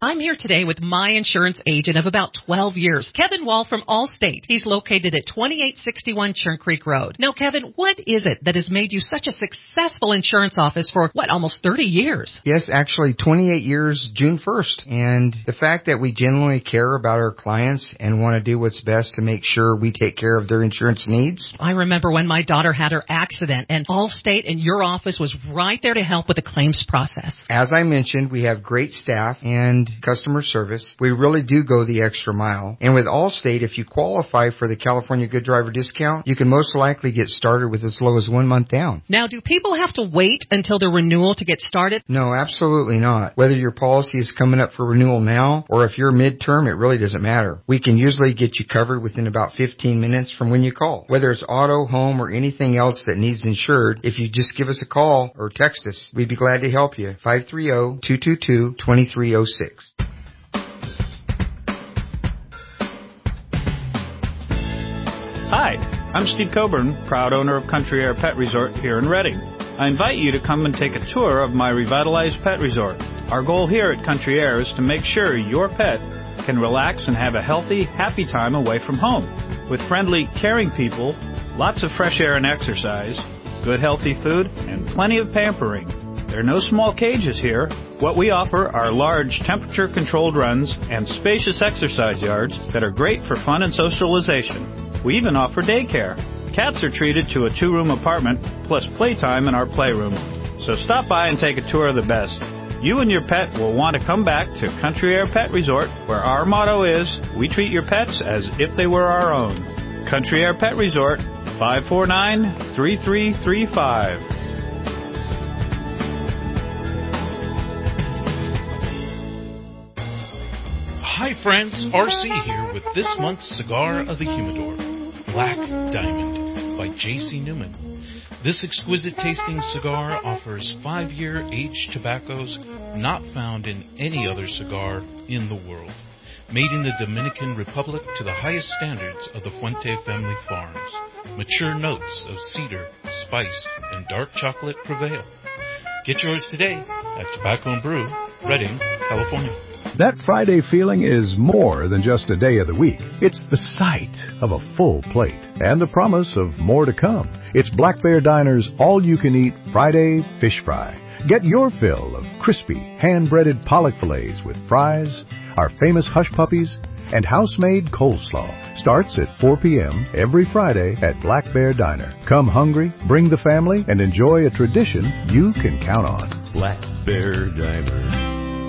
I'm here today with my insurance agent of about twelve years, Kevin Wall from Allstate. He's located at twenty-eight sixty-one Churn Creek Road. Now, Kevin, what is it that has made you such a successful insurance office for, what, almost thirty years? Yes, actually twenty-eight years, June first. And the fact that we genuinely care about our clients and want to do what's best to make sure we take care of their insurance needs. I remember when my daughter had her accident, and Allstate and your office was right there to help with the claims process. As I mentioned, we have great staff and customer service. We really do go the extra mile. And with Allstate, if you qualify for the California Good Driver discount, you can most likely get started with as low as one month down. Now, do people have to wait until their renewal to get started? No, absolutely not. Whether your policy is coming up for renewal now or if you're midterm, it really doesn't matter. We can usually get you covered within about fifteen minutes from when you call. Whether it's auto, home, or anything else that needs insured, if you just give us a call or text us, we'd be glad to help you. five three zero, two two two, two three zero six. Hi, I'm Steve Coburn, proud owner of Country Air Pet Resort here in Redding. I invite you to come and take a tour of my revitalized pet resort. Our goal here at Country Air is to make sure your pet can relax and have a healthy, happy time away from home. With friendly, caring people, lots of fresh air and exercise, good healthy food, and plenty of pampering. There are no small cages here. What we offer are large temperature-controlled runs and spacious exercise yards that are great for fun and socialization. We even offer daycare. Cats are treated to a two-room apartment plus playtime in our playroom. So stop by and take a tour of the best. You and your pet will want to come back to Country Air Pet Resort, where our motto is, we treat your pets as if they were our own. Country Air Pet Resort, five four nine, three three three five. Hi friends, R C here with this month's Cigar of the Humidor, Black Diamond by J C Newman. This exquisite tasting cigar offers five-year aged tobaccos not found in any other cigar in the world. Made in the Dominican Republic to the highest standards of the Fuente family farms. Mature notes of cedar, spice, and dark chocolate prevail. Get yours today at Tobacco and Brew, Redding, California. That Friday feeling is more than just a day of the week. It's the sight of a full plate and the promise of more to come. It's Black Bear Diner's all-you-can-eat Friday fish fry. Get your fill of crispy, hand-breaded pollock fillets with fries, our famous hush puppies, and house-made coleslaw. Starts at four p.m. every Friday at Black Bear Diner. Come hungry, bring the family, and enjoy a tradition you can count on. Black Bear Diner.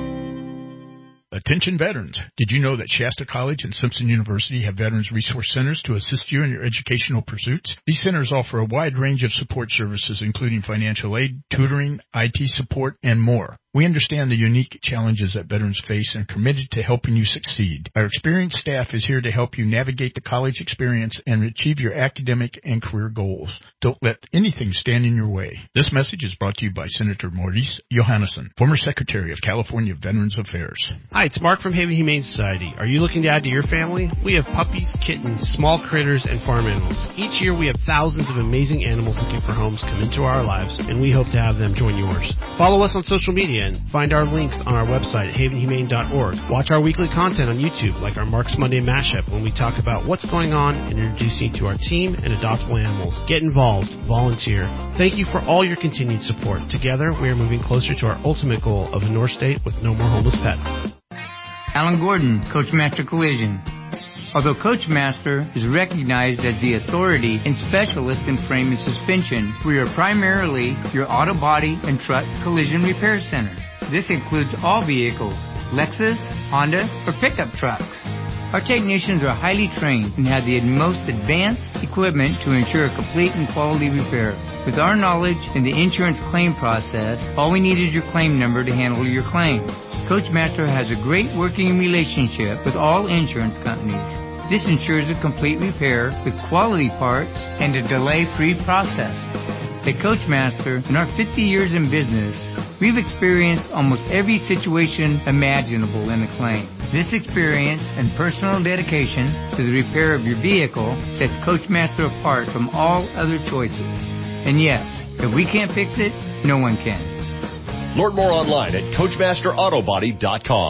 Attention veterans. Did you know that Shasta College and Simpson University have Veterans Resource Centers to assist you in your educational pursuits? These centers offer a wide range of support services, including financial aid, tutoring, I T support, and more. We understand the unique challenges that veterans face and are committed to helping you succeed. Our experienced staff is here to help you navigate the college experience and achieve your academic and career goals. Don't let anything stand in your way. This message is brought to you by Senator Maurice Johannesson, former Secretary of California Veterans Affairs. Hi, it's Mark from Haven Humane Society. Are you looking to add to your family? We have puppies, kittens, small critters, and farm animals. Each year we have thousands of amazing animals looking for homes come into our lives, and we hope to have them join yours. Follow us on social media and find our links on our website at haven humane dot org. Watch our weekly content on YouTube, like our Mark's Monday Mashup, when we talk about what's going on and introduce you to our team and adoptable animals. Get involved. Volunteer. Thank you for all your continued support. Together, we are moving closer to our ultimate goal of a North State with no more homeless pets. Alan Gordon, Coachmaster Collision. Although Coachmaster is recognized as the authority and specialist in frame and suspension, we are primarily your auto body and truck collision repair center. This includes all vehicles, Lexus, Honda, or pickup trucks. Our technicians are highly trained and have the most advanced equipment to ensure a complete and quality repair. With our knowledge in the insurance claim process, all we need is your claim number to handle your claim. Coachmaster has a great working relationship with all insurance companies. This ensures a complete repair with quality parts and a delay-free process. At Coachmaster, in our fifty years in business, we've experienced almost every situation imaginable in a claim. This experience and personal dedication to the repair of your vehicle sets Coachmaster apart from all other choices. And yes, if we can't fix it, no one can. Learn more online at coachmaster auto body dot com.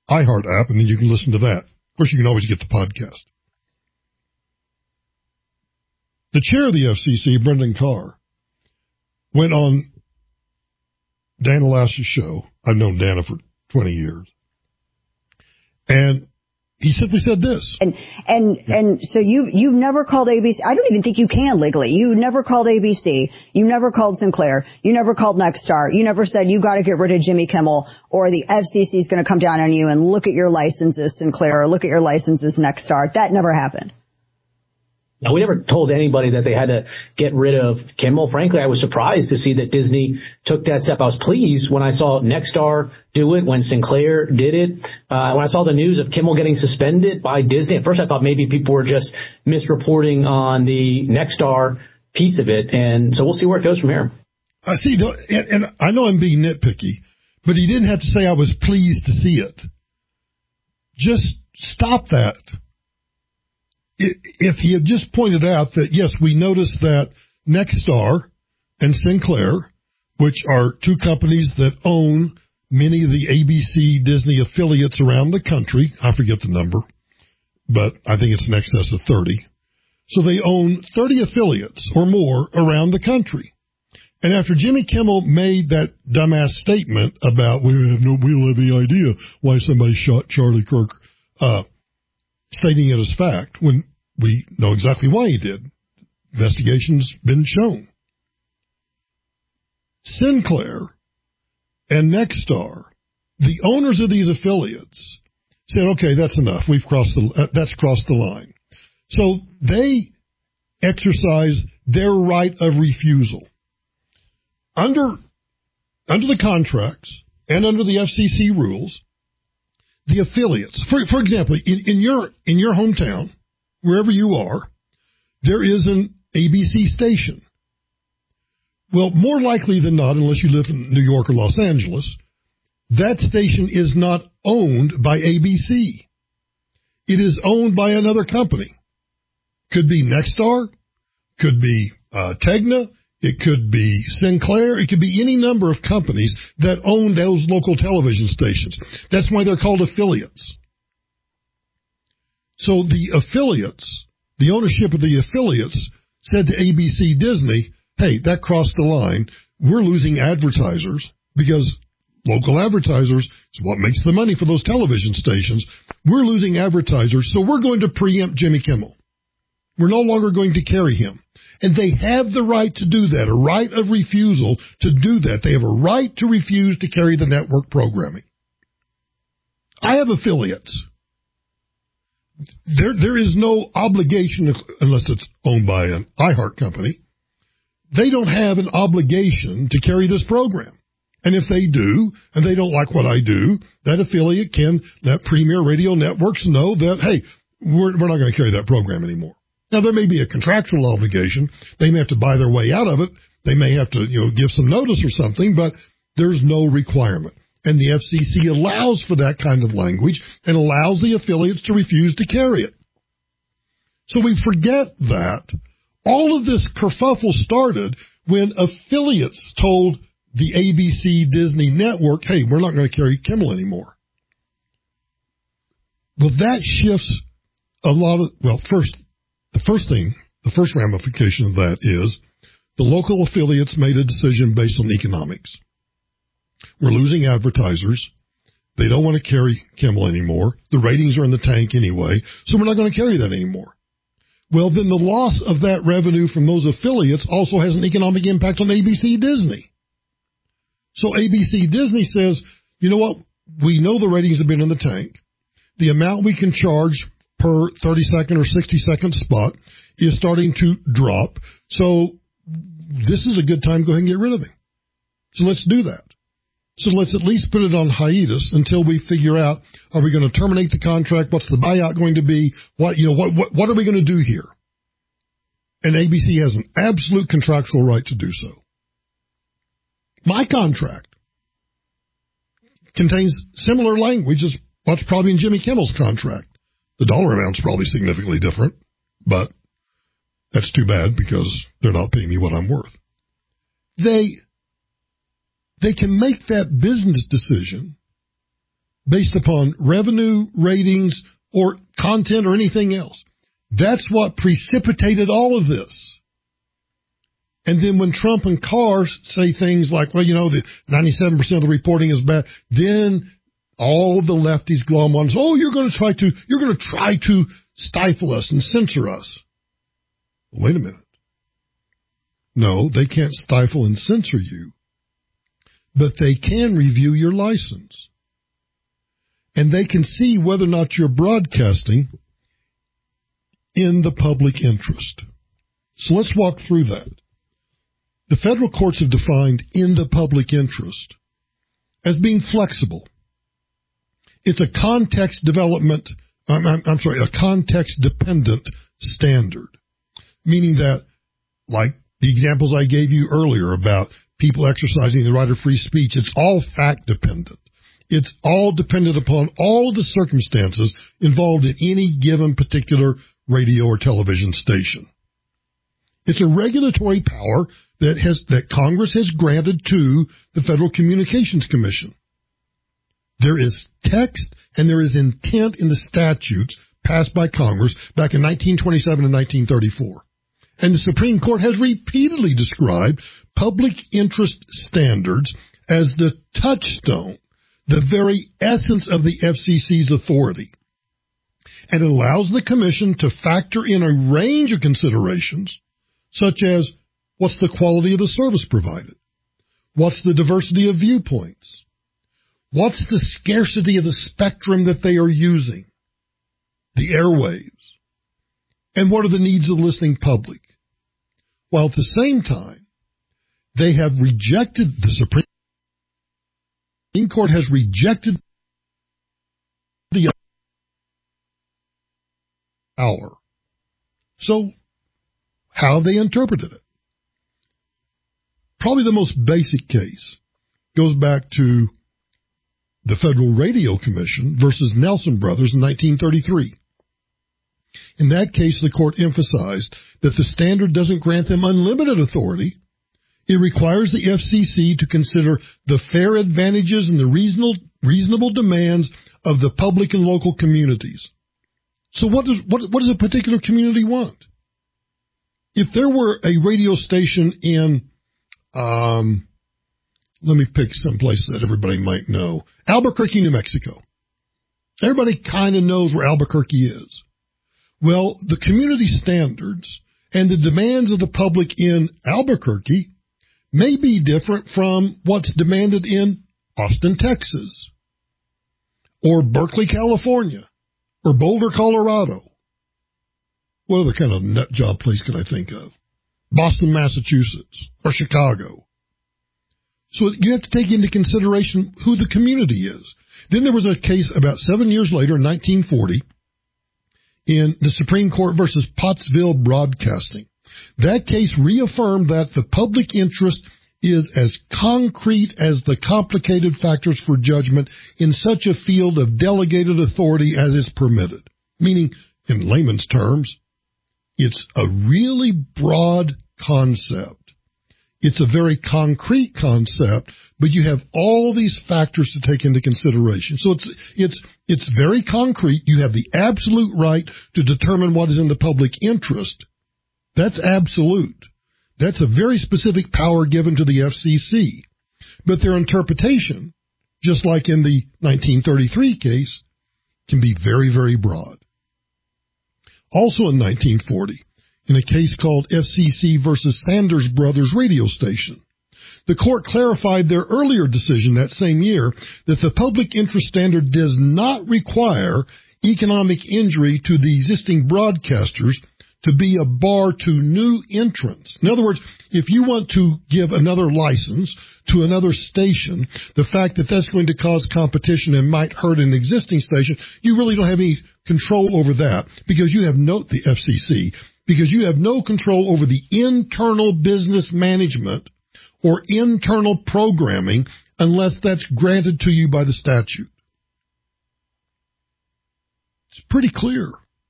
iHeart app, and then you can listen to that. Of course, you can always get the podcast. The chair of the F C C, Brendan Carr, went on Dana Lass's show. I've known Dana for twenty years. And he simply said this. And and yeah. and so you you've never called A B C. I don't even think you can legally. You never called A B C. You never called Sinclair. You never called Nexstar. You never said you got to get rid of Jimmy Kimmel, or the F C C is going to come down on you and look at your licenses, Sinclair, or look at your licenses, Nexstar. That never happened. Now, we never told anybody that they had to get rid of Kimmel. Frankly, I was surprised to see that Disney took that step. I was pleased when I saw Nexstar do it, when Sinclair did it. Uh, when I saw the news of Kimmel getting suspended by Disney, at first I thought maybe people were just misreporting on the Nexstar piece of it. And so we'll see where it goes from here. I see, and, and I know I'm being nitpicky, but he didn't have to say I was pleased to see it. Just stop that. If he had just pointed out that, yes, we noticed that Nexstar and Sinclair, which are two companies that own many of the A B C Disney affiliates around the country, I forget the number, but I think it's in excess of thirty. So they own thirty affiliates or more around the country. And after Jimmy Kimmel made that dumbass statement about we have no, we don't have any idea why somebody shot Charlie Kirk, uh, stating it as fact, when we know exactly why he did. Investigation's been shown. Sinclair and Nexstar, the owners of these affiliates, said, okay, that's enough. We've crossed the, uh, that's crossed the line. So they exercise their right of refusal. Under, under the contracts and under the F C C rules, the affiliates, for, for example, in, in your in your hometown, wherever you are, there is an A B C station. Well, more likely than not, unless you live in New York or Los Angeles, that station is not owned by A B C. It is owned by another company. Could be Nexstar, could be uh, Tegna, it could be Sinclair, it could be any number of companies that own those local television stations. That's why they're called affiliates. So the affiliates, the ownership of the affiliates said to A B C Disney, hey, that crossed the line. We're losing advertisers because local advertisers is what makes the money for those television stations. We're losing advertisers, so we're going to preempt Jimmy Kimmel. We're no longer going to carry him. And they have the right to do that, a right of refusal to do that. They have a right to refuse to carry the network programming. I have affiliates. There, there is no obligation, unless it's owned by an iHeart company. They don't have an obligation to carry this program. And if they do, and they don't like what I do, that affiliate can let Premier Radio Networks know that, hey, we're, we're not going to carry that program anymore. Now, there may be a contractual obligation. They may have to buy their way out of it. They may have to, you know, give some notice or something, but there's no requirement. And the F C C allows for that kind of language and allows the affiliates to refuse to carry it. So we forget that. All of this kerfuffle started when affiliates told the A B C Disney network, hey, we're not going to carry Kimmel anymore. Well, that shifts a lot of, well, first, the first thing, the first ramification of that is the local affiliates made a decision based on economics. We're losing advertisers. They don't want to carry Kimmel anymore. The ratings are in the tank anyway, so we're not going to carry that anymore. Well, then the loss of that revenue from those affiliates also has an economic impact on A B C Disney. So A B C Disney says, you know what? We know the ratings have been in the tank. The amount we can charge per thirty second or sixty second spot is starting to drop. So this is a good time to go ahead and get rid of him. So let's do that. So let's at least put it on hiatus until we figure out, are we going to terminate the contract? What's the buyout going to be? What, you know, what, what, what are we going to do here? And A B C has an absolute contractual right to do so. My contract contains similar language as what's probably in Jimmy Kimmel's contract. The dollar amount's probably significantly different, but that's too bad because they're not paying me what I'm worth. They, they can make that business decision based upon revenue, ratings, or content or anything else. That's what precipitated all of this. And then when Trump and Carr say things like, well, you know, the ninety-seven percent of the reporting is bad, then all the lefties glom on us. Oh, you're going to try to, you're going to try to stifle us and censor us. Wait a minute. No, they can't stifle and censor you, but they can review your license. And they can see whether or not you're broadcasting in the public interest. So let's walk through that. The federal courts have defined in the public interest as being flexible. It's a context development, I'm, I'm, I'm sorry, a context dependent standard, meaning that, like the examples I gave you earlier about people exercising the right of free speech, it's all fact dependent. It's all dependent upon all the circumstances involved in any given particular radio or television station. It's a regulatory power that has that Congress has granted to the Federal Communications Commission. There is text and there is intent in the statutes passed by Congress back in nineteen twenty-seven and nineteen thirty-four. And the Supreme Court has repeatedly described public interest standards as the touchstone, the very essence of the F C C's authority. And it allows the Commission to factor in a range of considerations, such as what's the quality of the service provided? What's the diversity of viewpoints? What's the scarcity of the spectrum that they are using? The airwaves. And what are the needs of the listening public? While at the same time, they have rejected, the Supreme Court has rejected the hour. So, how have they interpreted it? Probably the most basic case goes back to the Federal Radio Commission versus Nelson Brothers in nineteen thirty-three. In that case, the court emphasized that the standard doesn't grant them unlimited authority. It requires the F C C to consider the fair advantages and the reasonable, reasonable demands of the public and local communities. So what does, what, what does a particular community want? If there were a radio station in, um, let me pick some place that everybody might know, Albuquerque, New Mexico. Everybody kind of knows where Albuquerque is. Well, the community standards and the demands of the public in Albuquerque may be different from what's demanded in Austin, Texas, or Berkeley, California, or Boulder, Colorado. What other kind of nut job place can I think of? Boston, Massachusetts, or Chicago. So you have to take into consideration who the community is. Then there was a case about seven years later in nineteen forty in the Supreme Court versus Pottsville Broadcasting. That case reaffirmed that the public interest is as concrete as the complicated factors for judgment in such a field of delegated authority as is permitted. Meaning, in layman's terms, it's a really broad concept. It's a very concrete concept, but you have all these factors to take into consideration. So it's it's it's very concrete. You have the absolute right to determine what is in the public interest. That's absolute. That's a very specific power given to the F C C. But their interpretation, just like in the nineteen thirty-three case, can be very, very broad. Also in nineteen forty, in a case called F C C versus Sanders Brothers radio station, the court clarified their earlier decision that same year that the public interest standard does not require economic injury to the existing broadcasters to be a bar to new entrants. In other words, if you want to give another license to another station, the fact that that's going to cause competition and might hurt an existing station, you really don't have any control over that because you have no, the F C C, because you have no control over the internal business management or internal programming unless that's granted to you by the statute. It's pretty clear.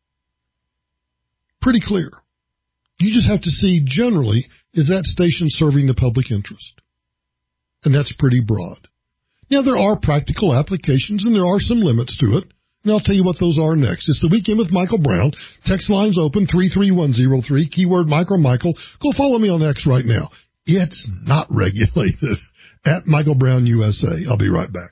Pretty clear. You just have to see generally, is that station serving the public interest? And that's pretty broad. Now, there are practical applications, and there are some limits to it. And I'll tell you what those are next. It's the Weekend with Michael Brown. Text lines open, three three one zero three, keyword Micro Michael. Go follow me on X right now. It's not regulated. At Michael Brown U S A. I'll be right back.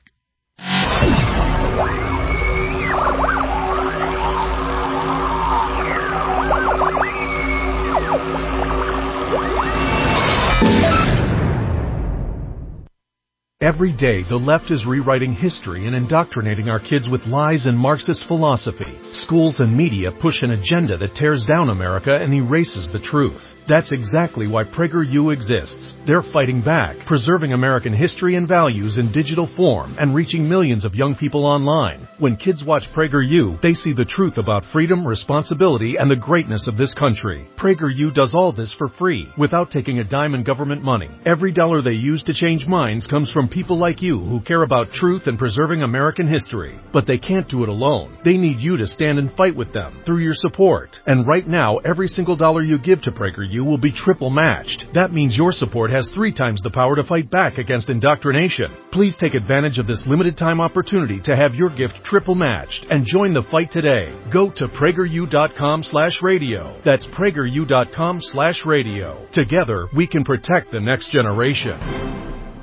Every day, the left is rewriting history and indoctrinating our kids with lies and Marxist philosophy. Schools and media push an agenda that tears down America and erases the truth. That's exactly why PragerU exists. They're fighting back, preserving American history and values in digital form and reaching millions of young people online. When kids watch PragerU, they see the truth about freedom, responsibility, and the greatness of this country. PragerU does all this for free, without taking a dime in government money. Every dollar they use to change minds comes from people like you who care about truth and preserving American history. But they can't do it alone. They need you to stand and fight with them through your support. And right now, every single dollar you give to PragerU will be triple matched. That means your support has three times the power to fight back against indoctrination. Please take advantage of this limited time opportunity to have your gift triple matched and join the fight today. Go to PragerU.com slash radio. That's PragerU.com slash radio. Together, we can protect the next generation.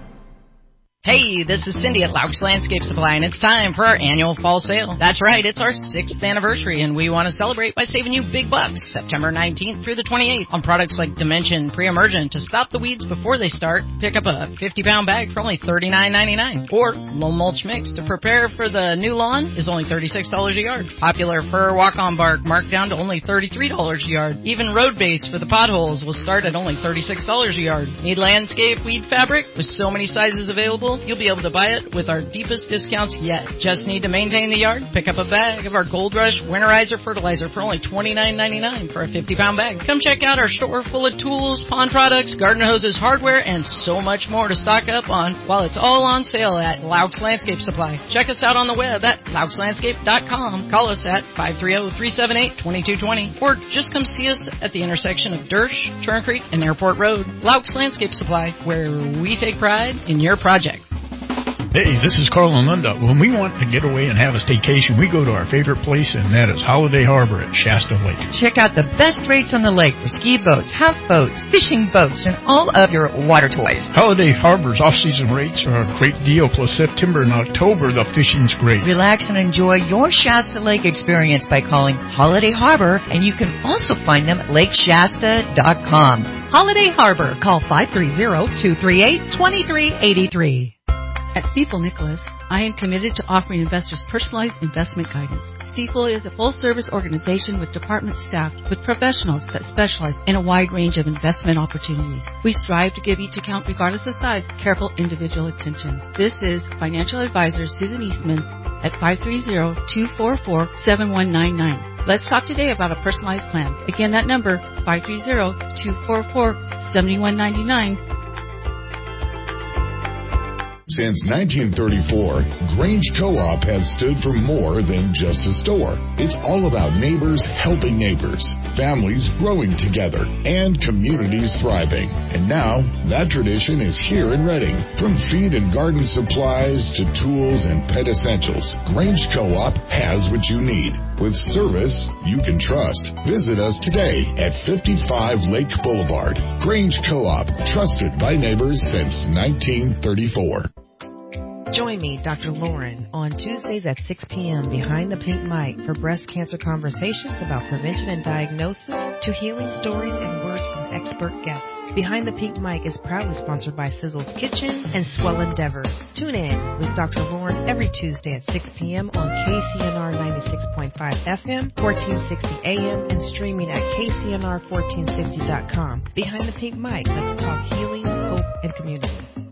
Hey, this is Cindy at Laux Landscape Supply, and it's time for our annual fall sale. That's right, it's our sixth anniversary, and we want to celebrate by saving you big bucks September nineteenth through the twenty-eighth on products like Dimension Pre-Emergent to stop the weeds before they start. Pick up a fifty-pound bag for only thirty-nine ninety-nine. Or Low Mulch Mix to prepare for the new lawn is only thirty-six dollars a yard. Popular Fir Walk-On Bark marked down to only thirty-three dollars a yard. Even Road Base for the potholes will start at only thirty-six dollars a yard. Need landscape weed fabric with so many sizes available? You'll be able to buy it with our deepest discounts yet. Just need to maintain the yard? Pick up a bag of our Gold Rush Winterizer Fertilizer for only twenty-nine ninety-nine for a fifty-pound bag. Come check out our store full of tools, pond products, garden hoses, hardware, and so much more to stock up on while it's all on sale at Laux Landscape Supply. Check us out on the web at laux landscape dot com. Call us at five three zero, three seven eight, two two two zero or just come see us at the intersection of Dersh, Turn Creek, and Airport Road. Laux Landscape Supply, where we take pride in your project. Hey, this is Carl and Linda. When we want to get away and have a staycation, we go to our favorite place, and that is Holiday Harbor at Shasta Lake. Check out the best rates on the lake for ski boats, houseboats, fishing boats, and all of your water toys. Holiday Harbor's off-season rates are a great deal, plus September and October, the fishing's great. Relax and enjoy your Shasta Lake experience by calling Holiday Harbor, and you can also find them at lake shasta dot com. Holiday Harbor. Call five three zero, two three eight, two three eight three. At Stifel Nicholas, I am committed to offering investors personalized investment guidance. Stifel is a full-service organization with department staff with professionals that specialize in a wide range of investment opportunities. We strive to give each account, regardless of size, careful individual attention. This is financial advisor Susan Eastman at five three zero, two four four, seven one nine nine. Let's talk today about a personalized plan. Again, that number, five three zero, two four four, seven one nine nine. Since nineteen thirty-four, Grange Co-op has stood for more than just a store. It's all about neighbors helping neighbors, families growing together, and communities thriving. And now, that tradition is here in Reading. From feed and garden supplies to tools and pet essentials, Grange Co-op has what you need. With service you can trust. Visit us today at fifty-five Lake Boulevard. Grange Co-op, trusted by neighbors since nineteen thirty-four. Join me, Doctor Lauren, on Tuesdays at six p.m. behind the pink mic for breast cancer conversations about prevention and diagnosis to healing stories and words from expert guests. Behind the Pink Mic is proudly sponsored by Sizzle's Kitchen and Swell Endeavor. Tune in with Doctor Lauren every Tuesday at six p.m. on K C N R ninety-six point five F M, fourteen sixty A M, and streaming at K C N R fourteen sixty dot com. Behind the Pink Mic, let's talk healing, hope, and community.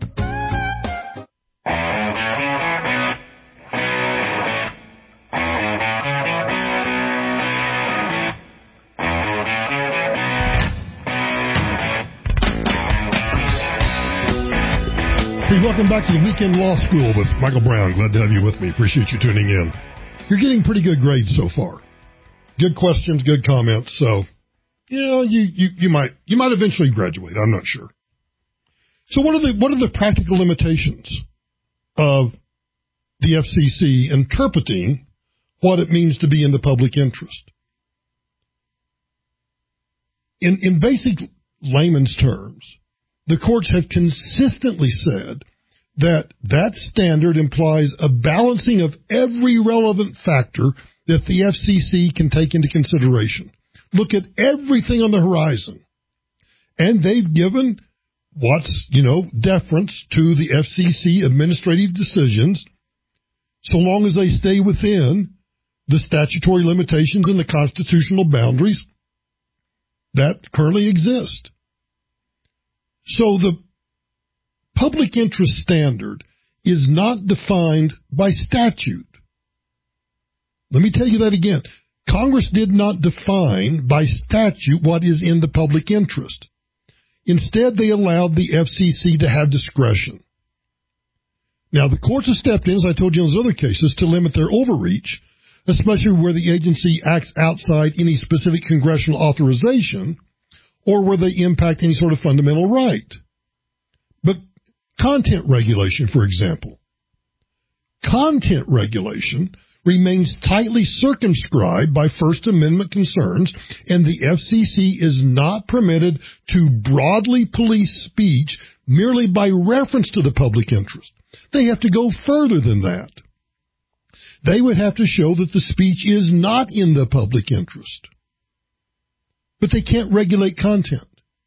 Hey, welcome back to the Weekend Law School with Michael Brown. Glad to have you with me. Appreciate you tuning in. You're getting pretty good grades so far. Good questions, good comments. So, you know, you, you, you might you might eventually graduate. I'm not sure. So what are the what are the practical limitations of the F C C interpreting what it means to be in the public interest. In, in basic layman's terms, the courts have consistently said that that standard implies a balancing of every relevant factor that the F C C can take into consideration. Look at everything on the horizon. And they've given what's, you know, deference to the F C C administrative decisions, so long as they stay within the statutory limitations and the constitutional boundaries that currently exist. So the public interest standard is not defined by statute. Let me tell you that again. Congress did not define by statute what is in the public interest. Instead, they allowed the F C C to have discretion. Now, the courts have stepped in, as I told you in those other cases, to limit their overreach, especially where the agency acts outside any specific congressional authorization or where they impact any sort of fundamental right. But content regulation, for example. Content regulation remains tightly circumscribed by First Amendment concerns, and the F C C is not permitted to broadly police speech merely by reference to the public interest. They have to go further than that. They would have to show that the speech is not in the public interest. But they can't regulate content.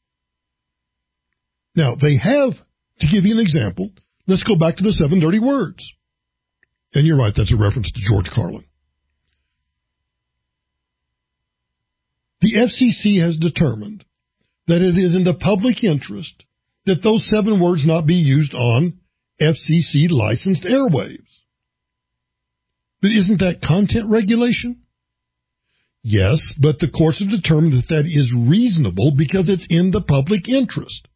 Now, they have, to give you an example, let's go back to the seven dirty words. And you're right, that's a reference to George Carlin. The F C C has determined that it is in the public interest that those seven words not be used on F C C licensed airwaves. But isn't that content regulation? Yes, but the courts have determined that that is reasonable because it's in the public interest.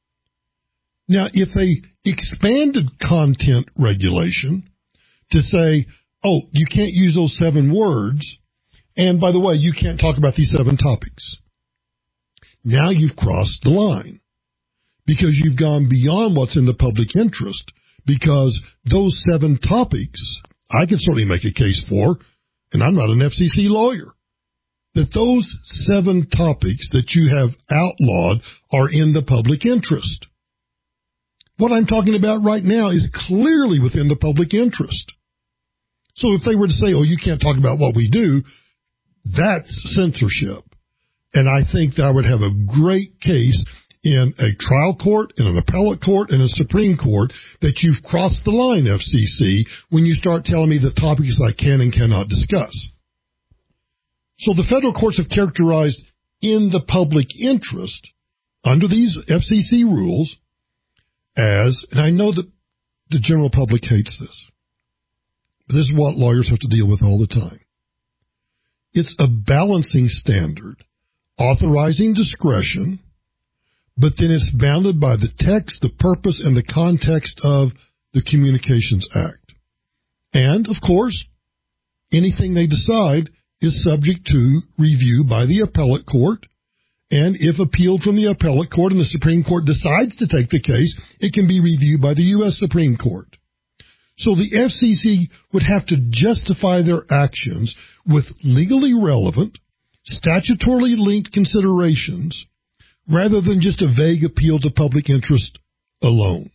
Now, if they expanded content regulation to say, oh, you can't use those seven words, and by the way, you can't talk about these seven topics. Now you've crossed the line because you've gone beyond what's in the public interest, because those seven topics, I can certainly make a case for, and I'm not an F C C lawyer, that those seven topics that you have outlawed are in the public interest. What I'm talking about right now is clearly within the public interest. So if they were to say, oh, you can't talk about what we do, that's censorship. And I think that I would have a great case in a trial court, in an appellate court, and a Supreme Court that you've crossed the line, F C C, when you start telling me the topics I can and cannot discuss. So the federal courts have characterized in the public interest under these F C C rules as, and I know that the general public hates this, but this is what lawyers have to deal with all the time. It's a balancing standard authorizing discretion, but then it's bounded by the text, the purpose, and the context of the Communications Act. And, of course, anything they decide is subject to review by the appellate court, and if appealed from the appellate court and the Supreme Court decides to take the case, it can be reviewed by the U S Supreme Court. So the F C C would have to justify their actions with legally relevant, statutorily linked considerations, rather than just a vague appeal to public interest alone.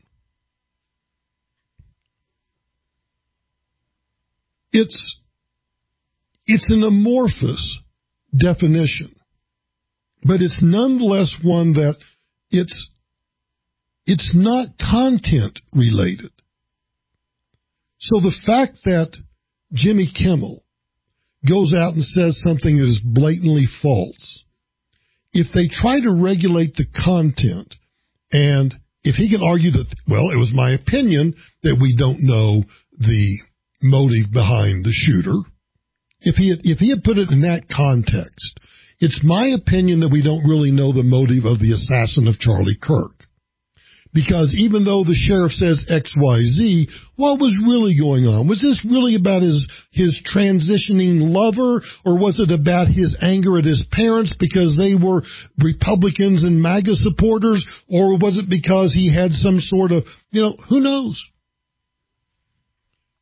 It's, it's an amorphous definition, but it's nonetheless one that it's, it's not content related. So the fact that Jimmy Kimmel goes out and says something that is blatantly false, if they try to regulate the content, and if he can argue that, well, it was my opinion that we don't know the motive behind the shooter, if he had, if he had put it in that context, it's my opinion that we don't really know the motive of the assassin of Charlie Kirk. Because even though the sheriff says X Y Z, what was really going on? Was this really about his, his transitioning lover, or was it about his anger at his parents because they were Republicans and MAGA supporters, or was it because he had some sort of, you know, who knows?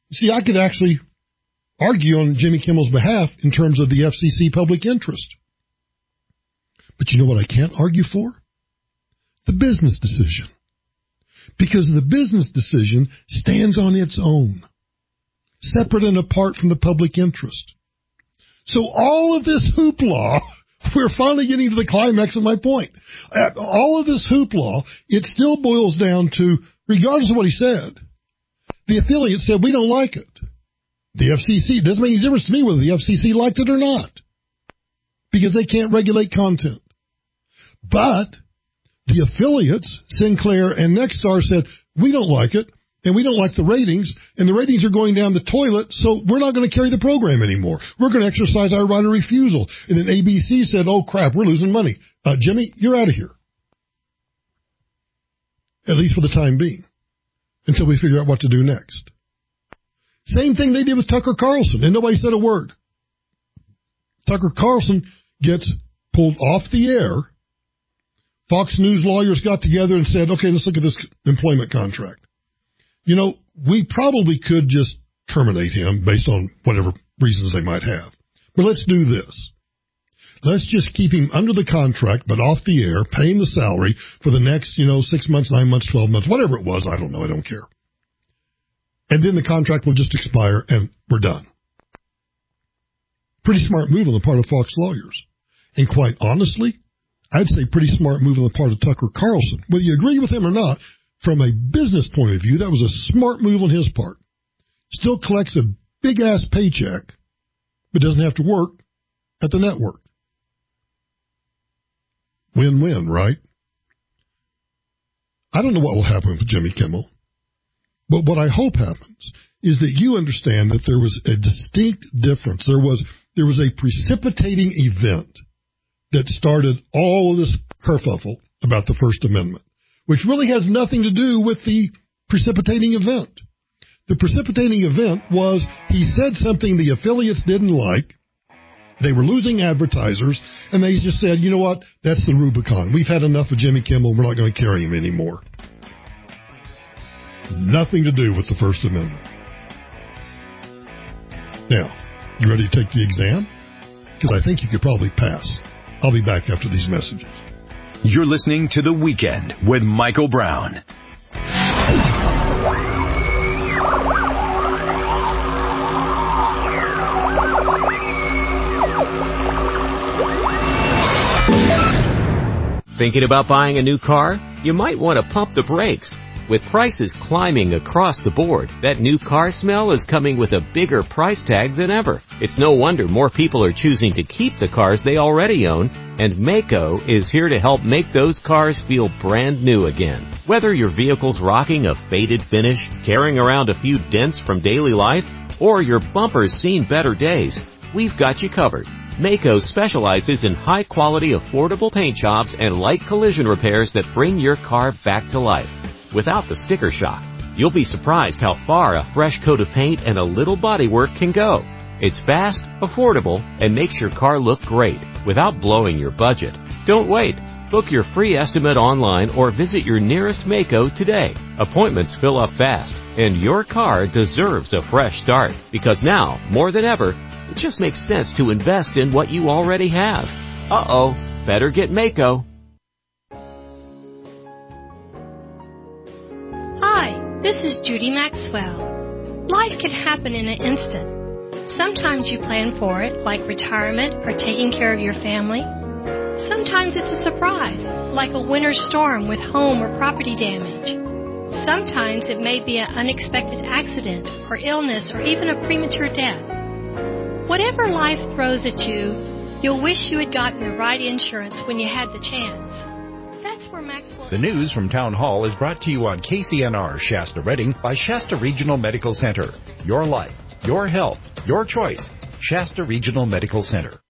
See, I could actually argue on Jimmy Kimmel's behalf in terms of the F C C public interest. But you know what I can't argue for? The business decision. Because the business decision stands on its own, separate and apart from the public interest. So all of this hoopla, we're finally getting to the climax of my point. All of this hoopla, it still boils down to, regardless of what he said, the affiliate said, we don't like it. The F C C, doesn't make any difference to me whether the F C C liked it or not, because they can't regulate content. But the affiliates, Sinclair and Nexstar, said, we don't like it, and we don't like the ratings, and the ratings are going down the toilet, so we're not going to carry the program anymore. We're going to exercise our right of refusal. And then A B C said, oh, crap, we're losing money. Uh, Jimmy, you're out of here. At least for the time being, until we figure out what to do next. Same thing they did with Tucker Carlson, and nobody said a word. Tucker Carlson gets pulled off the air. Fox News lawyers got together and said, okay, let's look at this employment contract. You know, we probably could just terminate him based on whatever reasons they might have. But let's do this. Let's just keep him under the contract, but off the air, paying the salary for the next, you know, six months, nine months, twelve months, whatever it was. I don't know. I don't care. And then the contract will just expire and we're done. Pretty smart move on the part of Fox lawyers. And quite honestly, I'd say pretty smart move on the part of Tucker Carlson. Whether you agree with him or not, from a business point of view, that was a smart move on his part. Still collects a big-ass paycheck, but doesn't have to work at the network. Win-win, right? I don't know what will happen with Jimmy Kimmel, but what I hope happens is that you understand that there was a distinct difference. There was, there was a precipitating event that started all of this kerfuffle about the First Amendment, which really has nothing to do with the precipitating event. The precipitating event was he said something the affiliates didn't like. They were losing advertisers, and they just said, you know what, that's the Rubicon. We've had enough of Jimmy Kimmel. We're not going to carry him anymore. Nothing to do with the First Amendment. Now, you ready to take the exam? Because I think you could probably pass. I'll be back after these messages. You're listening to The Weekend with Michael Brown. Thinking about buying a new car? You might want to pump the brakes. With prices climbing across the board, that new car smell is coming with a bigger price tag than ever. It's no wonder more people are choosing to keep the cars they already own, and Maaco is here to help make those cars feel brand new again. Whether your vehicle's rocking a faded finish, carrying around a few dents from daily life, or your bumper's seen better days, we've got you covered. Maaco specializes in high-quality, affordable paint jobs and light collision repairs that bring your car back to life. Without the sticker shock, you'll be surprised how far a fresh coat of paint and a little bodywork can go. It's fast, affordable, and makes your car look great without blowing your budget. Don't wait. Book your free estimate online or visit your nearest Maaco today. Appointments fill up fast, and your car deserves a fresh start, because now, more than ever, it just makes sense to invest in what you already have. Uh-oh, better get Maaco. Hi, this is Judy Maxwell. Life can happen in an instant. Sometimes you plan for it, like retirement or taking care of your family. Sometimes it's a surprise, like a winter storm with home or property damage. Sometimes it may be an unexpected accident or illness or even a premature death. Whatever life throws at you, you'll wish you had gotten the right insurance when you had the chance. That's where Maxwell... The news from Town Hall is brought to you on K C N R Shasta Redding by Shasta Regional Medical Center. Your life, your health, your choice. Shasta Regional Medical Center.